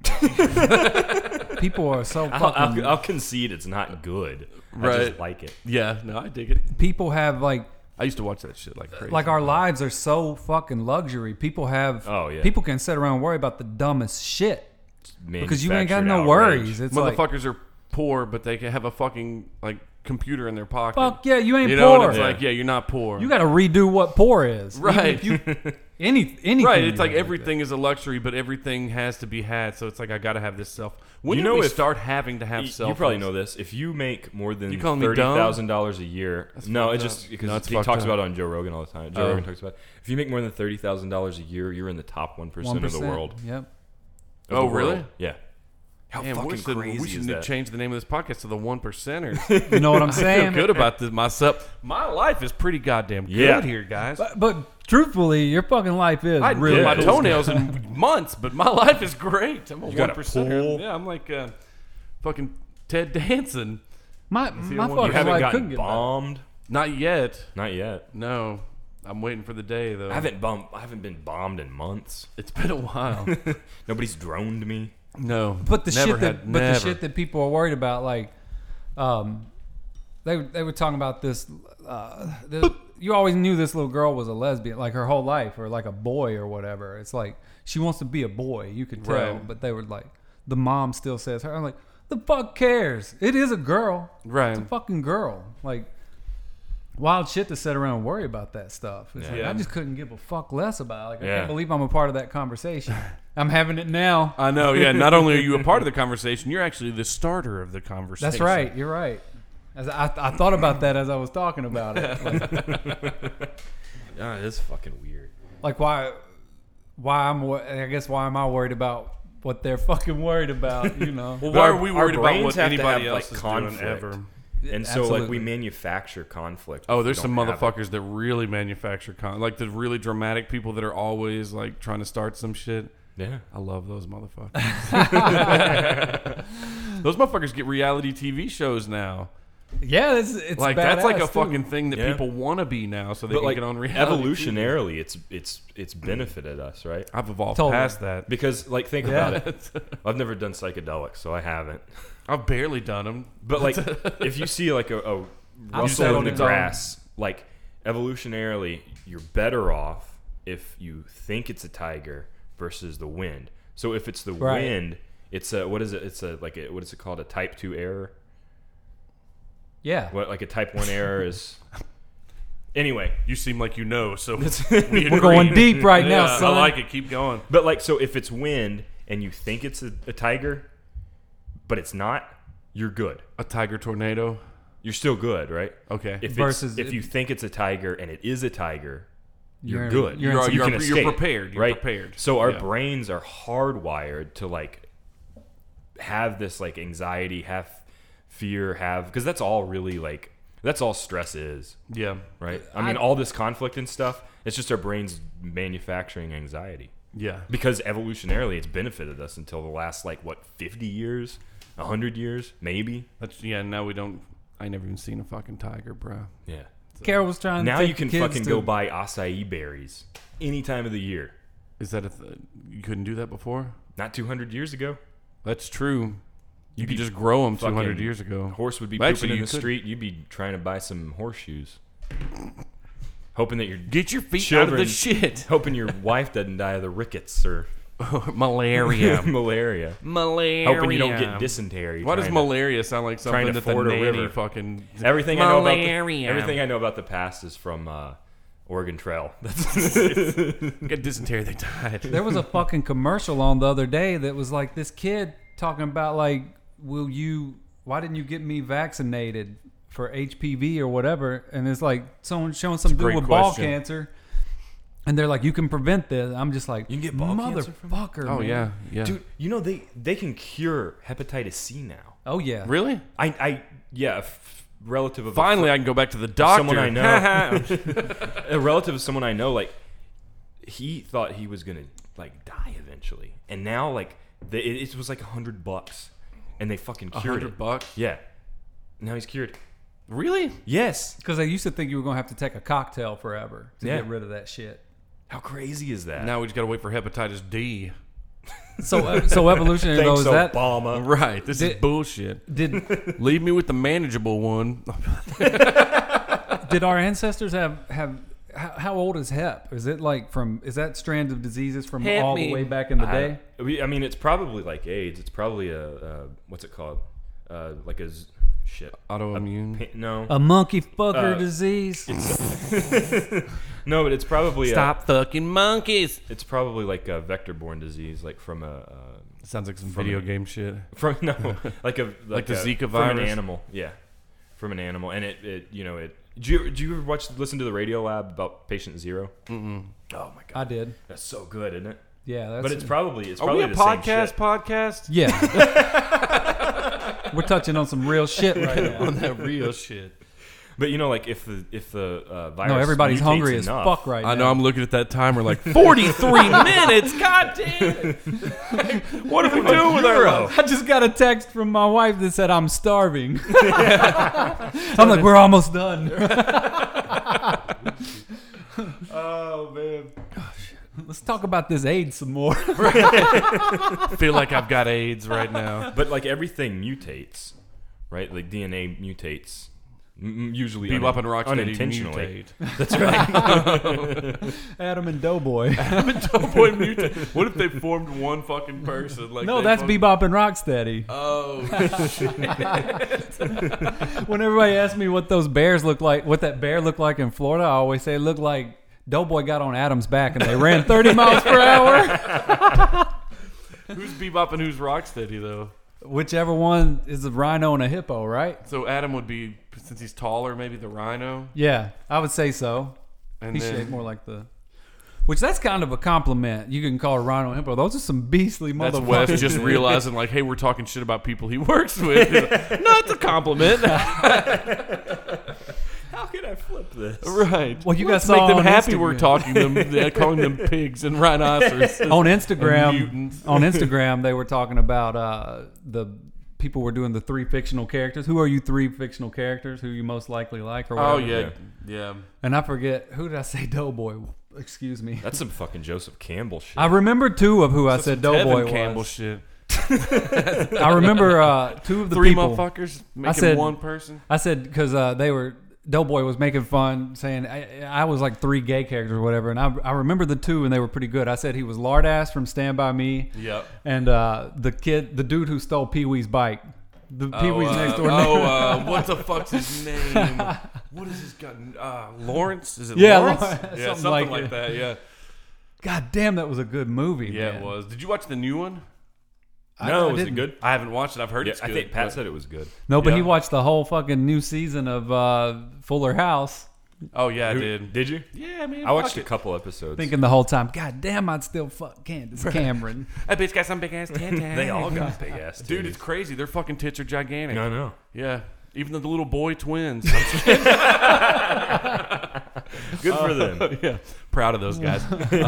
people are so fucking. I'll concede it's not good. I Right. just like it. Yeah, no, I dig it. People have like I used to watch that shit like crazy. our lives are so fucking luxury. People have. Oh, yeah. People can sit around and worry about the dumbest shit because you ain't got Manufactured no outrage. worries. It's like motherfuckers are poor, but they can have a fucking like computer in their pocket. fuck yeah, you ain't you know, poor. and it's like, yeah, you're not poor. You got to redo what poor is. Even Right. if you, anything. right. It's like you- everything is a luxury, but everything has to be had. So it's like I got to have this self. When You did know we if- start having to have self? You probably know this. If you make more than You calling me dumb? $30,000 a year, no, fucked it's up. just because No, it's he fucked talks up. about it on Joe Rogan all the time. Joe Oh. Rogan talks about it. If you make more than $30,000 a year, you're in the top 1% of the world. Yep. Of Oh, the world. really? Yeah. How Damn, fucking crazy we is should that? change the name of this podcast to the One Percenters. You know what I'm I feel saying? good about this myself. My life is pretty goddamn good Yeah. here, guys. But truthfully, your fucking life is I really did my cool. toenails in months, but my life is great. I'm a You got a 1%er. pool? Yeah, I'm like fucking Ted Danson. My he my a one- fucking You haven't life gotten couldn't get better. bombed? Not yet. Not yet. No, I'm waiting for the day though. I haven't been bombed in months. It's been a while. Nobody's droned me. No, But the never shit that had- but the never. shit that people are worried about, like, they were talking about this. You always knew this little girl was a lesbian, like her whole life, or like a boy or whatever. It's like she wants to be a boy. You could tell, Right. but they were like, the mom still says her. I'm like, the fuck cares? It is a girl. Right. It's a fucking girl. Like, wild shit to sit around and worry about that stuff. It's Yeah. like, I just couldn't give a fuck less about it. Like, I Yeah. can't believe I'm a part of that conversation. I'm having it now. I know, yeah. Not only are you a part of the conversation, you're actually the starter of the conversation. That's right. You're right. I thought about that as I was talking about it. Yeah, it's fucking weird. Like why am I worried about what they're fucking worried about, you know? Well, But why our- are we our worried about brains what have to anybody have, else like, is conflict. doing ever? And so, like, Absolutely. we manufacture conflict. Oh, if there's we some don't have it. motherfuckers that really manufacture like the really dramatic people that are always like trying to start some shit. Yeah. I love those motherfuckers. Those motherfuckers get reality TV shows now. Yeah, it's Like that's like a badass, too. fucking thing that Yeah. people want to be now, so they But can like get on reality. evolutionarily, it's benefited us, right? TV. I've evolved Totally. past that. Because like think Yeah. about it. I've never done psychedelics, so I haven't. I've barely done them. But like if you see like a I've rustle sat in on the its own. grass, like evolutionarily, you're better off if you think it's a tiger versus the wind. So if it's the Right. wind, it's a what is it? It's a what is it called? A type 2 error. Yeah. What like a type 1 error is. Anyway, You seem like you know, so We're going deep right now, Yeah, son. I like it. Keep going. but like so if it's wind and you think it's a tiger, but it's not, you're good. A tiger tornado. You're still good, right? Okay. Versus if you think it's a tiger and it is a tiger, you're in- good. you're in some- You can you're escape, prepared. You're right? prepared. So our Yeah. brains are hardwired to like have this like anxiety, have fear, because that's all really like that's all stress is, Yeah. right? I mean, all this conflict and stuff. It's just our brains manufacturing anxiety Yeah. because evolutionarily it's benefited us until the last like what 50 years, 100 years, maybe. That's Now we don't. I never even seen a fucking tiger, bro. Yeah. Carol was trying to Now take you can the kids fucking to, go buy acai berries any time of the year. Is that you couldn't do that before? Not 200 years ago. That's true. You You'd could be just grow them fucking- 200 years ago. Horse would be Well, pooping actually, in you the could. street. You'd be trying to buy some horseshoes, hoping that your Get your feet out children, of the shit. hoping your wife doesn't die of the rickets or Malaria. malaria. Malaria. Hoping you don't get dysentery. Why does trying to- malaria sound like trying something to that the ford a nanny river. fucking... Everything I know about Malaria. everything I know about the past is from Oregon Trail. Get dysentery, they died. There was a fucking commercial on the other day that was like this kid talking about like, why didn't you get me vaccinated for HPV or whatever? And it's like someone showing some dude great with ball question. cancer. And they're like, you can prevent this. I'm just like, You can get ball cancer from it? motherfucker. Oh, man. yeah. Dude, you know they can cure hepatitis C now. Oh yeah. Really? Relative of Finally, I can go back to the doctor. someone I know, a relative of someone I know, like he thought he was gonna like die eventually, and now like it was like $100, and they fucking cured it. $100? Yeah, now he's cured. Really? Yes. Because I used to think you were gonna have to take a cocktail forever to Yeah. get rid of that shit. How crazy is that? Now we just got to wait for hepatitis D. So evolutionary though, Thanks, is that Obama. Right. This is Did- bullshit. did Leave me with the manageable one. did our ancestors have how old is hep? Is it like is that strand of diseases from Hep all me. the way back in the day? I mean, it's probably like AIDS. It's probably a what's it called? Like shit. Autoimmune. No. A monkey fucker Uh, disease. No, but it's probably Stop fucking monkeys. it's probably like a vector-borne disease, like from a Sounds like some From video a- game shit. from no, like a Like the Zika from an virus? animal. Yeah, from an animal, and it. Do you ever listen to the Radio Lab about Patient Zero? Mm-mm. Oh my god, I did. that's so good, isn't it? Yeah, that's But it's probably Are we a the same podcast? shit. Podcast? Yeah. We're touching on some real shit right now. On that real shit. But like if the virus No, everybody's mutates hungry as enough, fuck right now. I know. I'm looking at that timer like 43 minutes. God damn it! What are we doing with our lives? I just got a text from my wife that said I'm starving. I'm like, we're almost done. Oh man. Let's talk about this AIDS some more. I feel like I've got AIDS right now. But like everything mutates, right? Like DNA mutates Usually Bebop and Rocksteady unintentionally. mutate. That's right. Adam and Doughboy. Doughboy mutate. What if they formed one fucking person? Like No, they that's fucking- Bebop and Rocksteady. Oh, When everybody asks me what those bears look like, what that bear looked like in Florida, I always say it looked like Doughboy got on Adam's back and they ran 30 miles per hour. who's Bebop and who's Rocksteady though? Whichever one is a rhino and a hippo, right? So Adam would be, since he's taller, maybe the rhino, Yeah, I would say so. and He's then shaped more like the... Which that's kind of a compliment. You can call a rhino and hippo. Those are some beastly that's motherfuckers. Wes just realizing like, hey, we're talking shit about people he works with. He's like, no, it's a compliment. How can I flip this? Right. Well, you Let's guys saw make them on happy. Instagram. We're talking them, calling them pigs and rhinoceroses. on Instagram, mutants. on Instagram, they were talking about the people were doing the 3 fictional characters. Who are you 3 fictional characters who you most likely like or whatever? Oh yeah. And I forget, who did I say Doughboy? Excuse me. That's some fucking Joseph Campbell shit. I remember 2 of who I said Doughboy Tevin Campbell was. shit. I remember 2 of the 3 people. motherfuckers making said- one person. I said because they were Doughboy was making fun, saying I was like 3 gay characters or whatever, and I remember the 2 and they were pretty good. I said he was Lardass from Stand By Me, Yep. and the dude who stole Pee Wee's bike, the Pee Wee's next door neighbor. What the fuck's his name? What is his gun? Lawrence? Is it Yeah, Lawrence? Lawrence, Yeah, something something like like that. Yeah. God damn, that was a good movie. Yeah, man. it was. Did you watch the new one? no, I was it didn't. good? I haven't watched it. I've heard Yeah, it's I good. think Pat but- said it was good. No, but he Yeah. watched the whole fucking new season of Fuller House, Oh yeah, I Who- did. Did you? Yeah, man. I watched fuck a couple episodes. thinking the whole time, God damn, I'd still fuck Candace Cameron. That bitch got some big ass titties. They all got big ass. Dude, it's crazy. Their fucking tits are gigantic. I know. Yeah. Even the little boy twins. Good for them. Yeah, proud of those guys.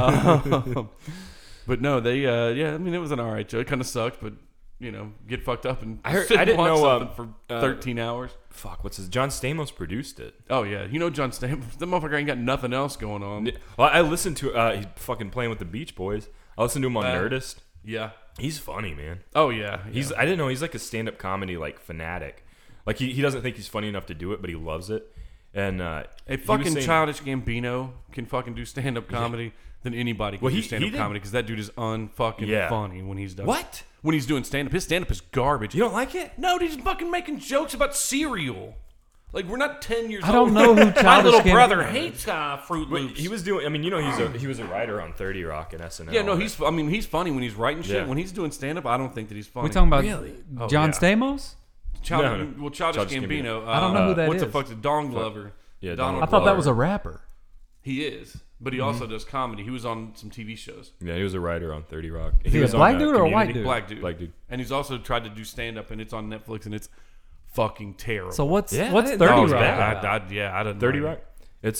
But no, they yeah. I mean, it was an alright show. It kind of sucked, but you know, get fucked up and I heard- sit I and didn't watch know, something for 13 hours. Fuck, what's his? John Stamos produced it. Oh yeah, you know John Stamos. That motherfucker ain't got nothing else going on. Well, I listened to he's fucking playing with the Beach Boys. I listened to him on Nerdist. Yeah. He's funny, man. Oh yeah. I didn't know he's like a stand-up comedy like fanatic. Like he doesn't think he's funny enough to do it, but he loves it. And A he was fucking saying- Childish Gambino can fucking do stand up comedy than anybody can Well, do he stand up did- comedy because that dude is unfucking Yeah. funny when he's done. What? When he's doing stand up, his stand up is garbage. You don't like it? No, dude, he's fucking making jokes about cereal. Like we're not 10 years I old. don't know who My Childish little Gambino brother is. hates Fruit Wait, Loops. he was doing. I mean, you know, he was a writer on 30 Rock and SNL. yeah, no, right? he's funny when he's writing shit. Yeah. When he's doing stand up, I don't think that he's funny. We talking about Really? Oh, John yeah. Stamos? Childish, No. well, Childish Childish Gambino. I don't know who that what's is. the fuck's it? Don Glover. Yeah, Donald I thought that Glover. was a rapper. He is, but he also does comedy. He was on some TV shows. Yeah, he was a writer on 30 Rock. Is he a was on, black dude or a white Community. dude? Black dude. Black dude. And he's also tried to do stand up, and it's on Netflix, and it's fucking terrible. So what's Yeah, I what's didn't 30 know it Rock? was bad. about? I don't 30 know. Rock. It's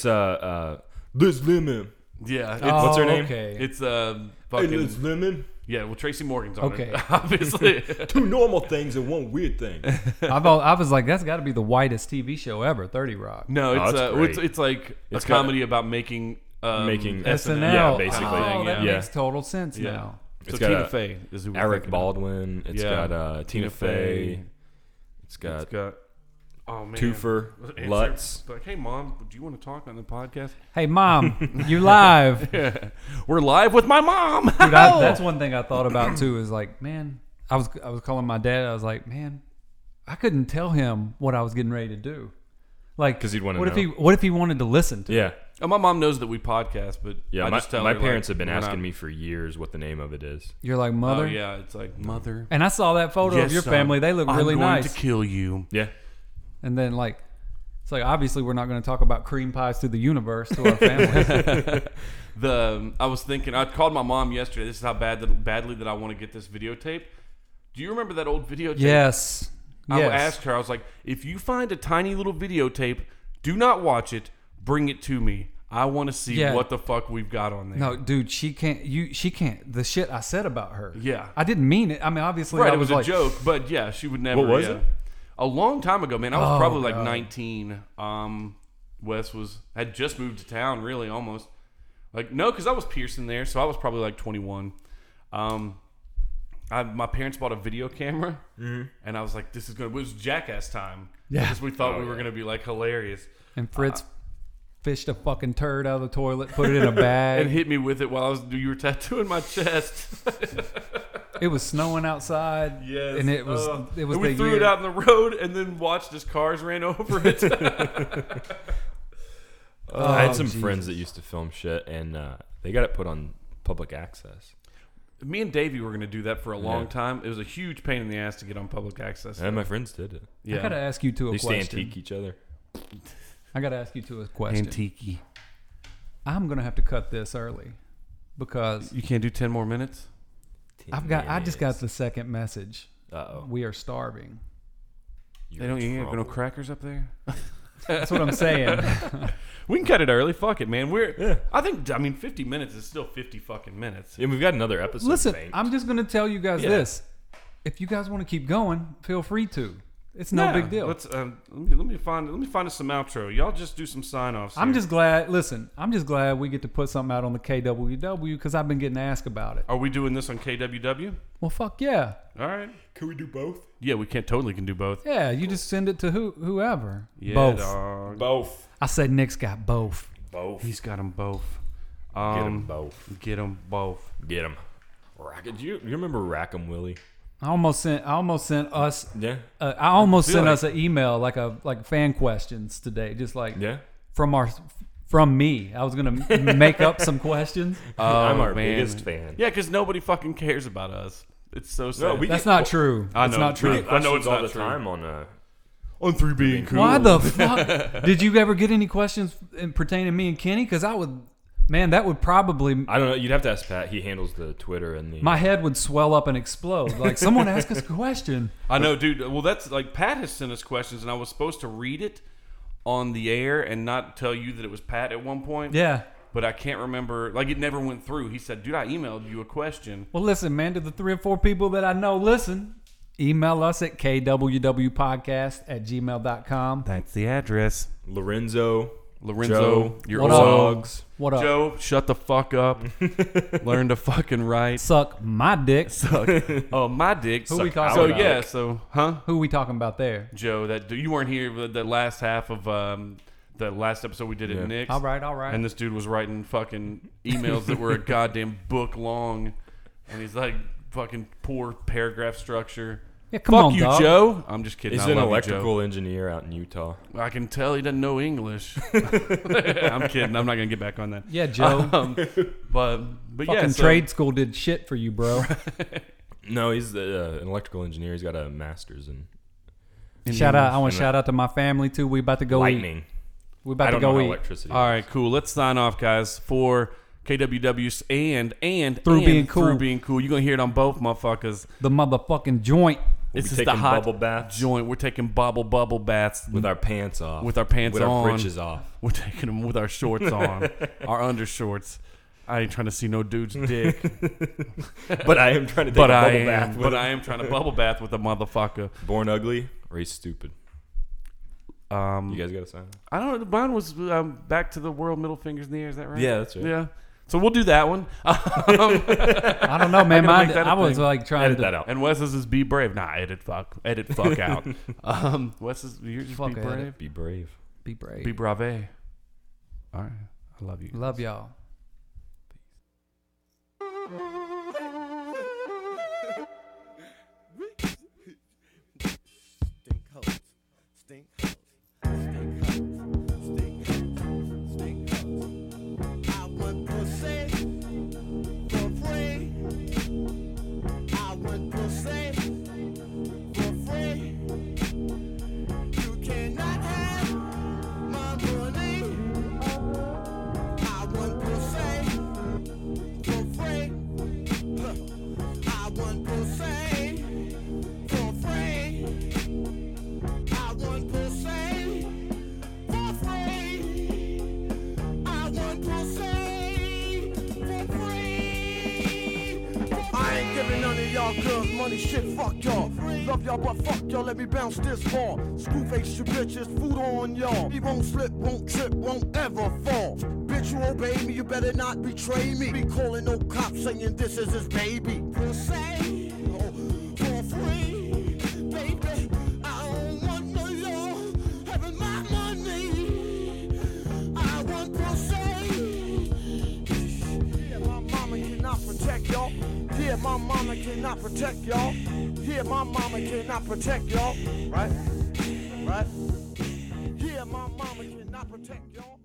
Liz Lemon. Yeah, it's, What's her name? Okay. it's Hey, fucking Liz Lemon. yeah. Well, Tracy Morgan's on Okay. it, obviously. 2 normal things and 1 weird thing. I was like, that's got to be the whitest TV show ever, 30 Rock. No, Oh, it's that's great. it's like It's a got- comedy about making Making SNL. Yeah, basically. Oh, that Yeah. makes total sense Yeah. now. So It's got Tina a- Fey is who we're Eric thinking of. Baldwin. It's Yeah. got Tina Fey. It's It's got got oh man, Twofer, Answer- Lutz. Like, hey mom, do you want to talk on the podcast? Hey, Mom, you live. We're live with my mom. Dude, that's one thing I thought about too. Is like, man, I was calling my dad. I was like, man, I couldn't tell him what I was getting ready to do. Like, 'Cause he'd wanna what know. if he wanted to listen to? Yeah. Oh, my mom knows that we podcast, but Yeah, I my, just tell my her, parents like, have been we're asking not- me for years what the name of it is. You're like, mother. Oh yeah, it's like mother. And I saw that photo of your son, family. They look really I'm going nice. to kill you. Yeah. And then like, it's like obviously we're not going to talk about cream pies to the universe to our family. I was thinking. I called my mom yesterday. This is how badly that I want to get this videotape. Do you remember that old videotape? Yes. I Yes. asked her. I was like, if you find a tiny little videotape, do not watch it. Bring it to me. I want to see Yeah. what the fuck we've got on there. No, dude, she can't. She can't. The shit I said about her. Yeah. I didn't mean it. I mean, obviously, Right, I it was was a like, joke, but yeah, she would never. What was yeah. it? A long time ago, man. I was Oh, probably like God. 19. Wes had just moved to town, really, almost. Like no, because I was Pearson there, so I was probably like 21. I my parents bought a video camera, and I was like, "This is gonna." It was Jackass time. Yeah. Because we thought we were gonna be like hilarious. And Fritz fished a fucking turd out of the toilet, put it in a bag. And hit me with it while you were tattooing my chest. It was snowing outside. Yes. And it was and the we threw year. it out in the road and then watched as cars ran over it. I had some Jesus. friends that used to film shit, and they got it put on public access. Me and Davey were going to do that for a long Yeah. time. It was a huge pain in the ass to get on public access. And my friends did it. I gotta ask you two They a used to question. antique each other. I gotta ask you two a question. Antique. I'm gonna have to cut this early because You can't do 10 more minutes? I just got the second message. Uh-oh. We are starving. They don't you ain't got no crackers up there? That's what I'm saying. We can cut it early. Fuck it, man. I mean 50 minutes is still 50 fucking minutes. And we've got another episode. Listen, banked. I'm just gonna tell you guys Yeah. this. If you guys want to keep going, feel free to. It's no Yeah, big deal. Let's let me find us some outro. Y'all just do some sign offs. I'm just glad. Listen, I'm just glad we get to put something out on the KWW because I've been getting asked about it. Are we doing this on KWW? Well, fuck yeah, All right. Can we do both? Yeah, we can do both. yeah. You just send it to whoever. Yeah, both. dog. Both. I said Nick's got both. Both. He's got them both. Get them both. Get them both. Get them. Do you remember Rackham Willie? I almost sent us. Yeah. I almost feel sent like- us an email like fan questions today, just like Yeah. from me. I was gonna make up some questions. I'm our man. biggest fan. Yeah, because nobody fucking cares about us. It's so sad. No, we That's get- not true. I It's know, not it's true. really- I know it's all not the true. time on 3 being cool. Why the fuck? Did you ever get any questions pertaining to me and Kenny? Because I would, man, that would probably, I don't know. You'd have to ask Pat. He handles the Twitter and the. my head would swell up and explode. Like, someone ask us a question. I know, dude. Well, that's like Pat has sent us questions, and I was supposed to read it on the air and not tell you that it was Pat at one point. Yeah. But I can't remember. Like, it never went through. He said, dude, I emailed you a question. Well, listen, man, to the 3 or 4 people that I know, listen, email us at kwwpodcast@gmail.com. That's the address. Lorenzo, Lorenzo, your What old up? What up? Joe, shut the fuck up. Learn to fucking write. Suck my dick. Suck. Oh, my dick. Who we talking So about? yeah, so Who we talking about there? Joe, that you weren't here the last half of the last episode we did at Yeah. Nick's. All right. And this dude was writing fucking emails that were a goddamn book long, and he's like fucking poor paragraph structure. Yeah, come Fuck on, you, dog. Joe. I'm just kidding. he's I an love you, electrical engineer out in Utah. Joe. I can tell he doesn't know English. I'm kidding. I'm not gonna get back on that. Yeah, Joe. But yeah, Fucking so- trade school did shit for you, bro. No, he's an electrical engineer. He's got a master's in Shout out. I want to And shout out to my family too. We about to go eat. lightning. We about I to don't know go how eat. electricity. All right, cool. Let's sign off, guys, for KWW's and Through Being Cool. Through Being Cool. You're gonna hear it on both motherfuckers. The motherfucking joint. We'll This be is the taking hot bubble baths joint. We're taking bubble baths with our pants off. with our pants with on. our britches off. We're taking them with our shorts on, our undershorts. I ain't trying to see no dude's dick, But I am trying to take but a I bubble am. bath. But I am trying to bubble bath with a motherfucker. Born ugly or he's stupid. You guys got to sign. I don't know. Mine was back to the world, middle fingers in the air. Is that right? Yeah, that's right. Yeah. So we'll do that one. I don't know, man. gotta make that a I was thing. like trying Edit to. that out. And Wes's is be brave. Nah, edit fuck out. Wes's yours is Fuck be edit. brave. Be brave. Be brave. Be brave. All right, I love you. Love y'all. I want pussy for free. I want pussy for free. You cannot have my money. I want pussy for free. I want pussy for free. I want pussy for free. I want pussy for free. I ain't giving none of y'all girls money, shit, fuck y'all. Love y'all, but fuck y'all, let me bounce this ball. Screw face you bitches, food on y'all. We won't slip, won't trip, won't ever fall. Bitch, you obey me, you better not betray me. Be calling no cops saying this is his baby. Pussy, oh, my mama cannot protect y'all. Yeah, my mama cannot protect y'all. Right? Right? Yeah, my mama cannot protect y'all.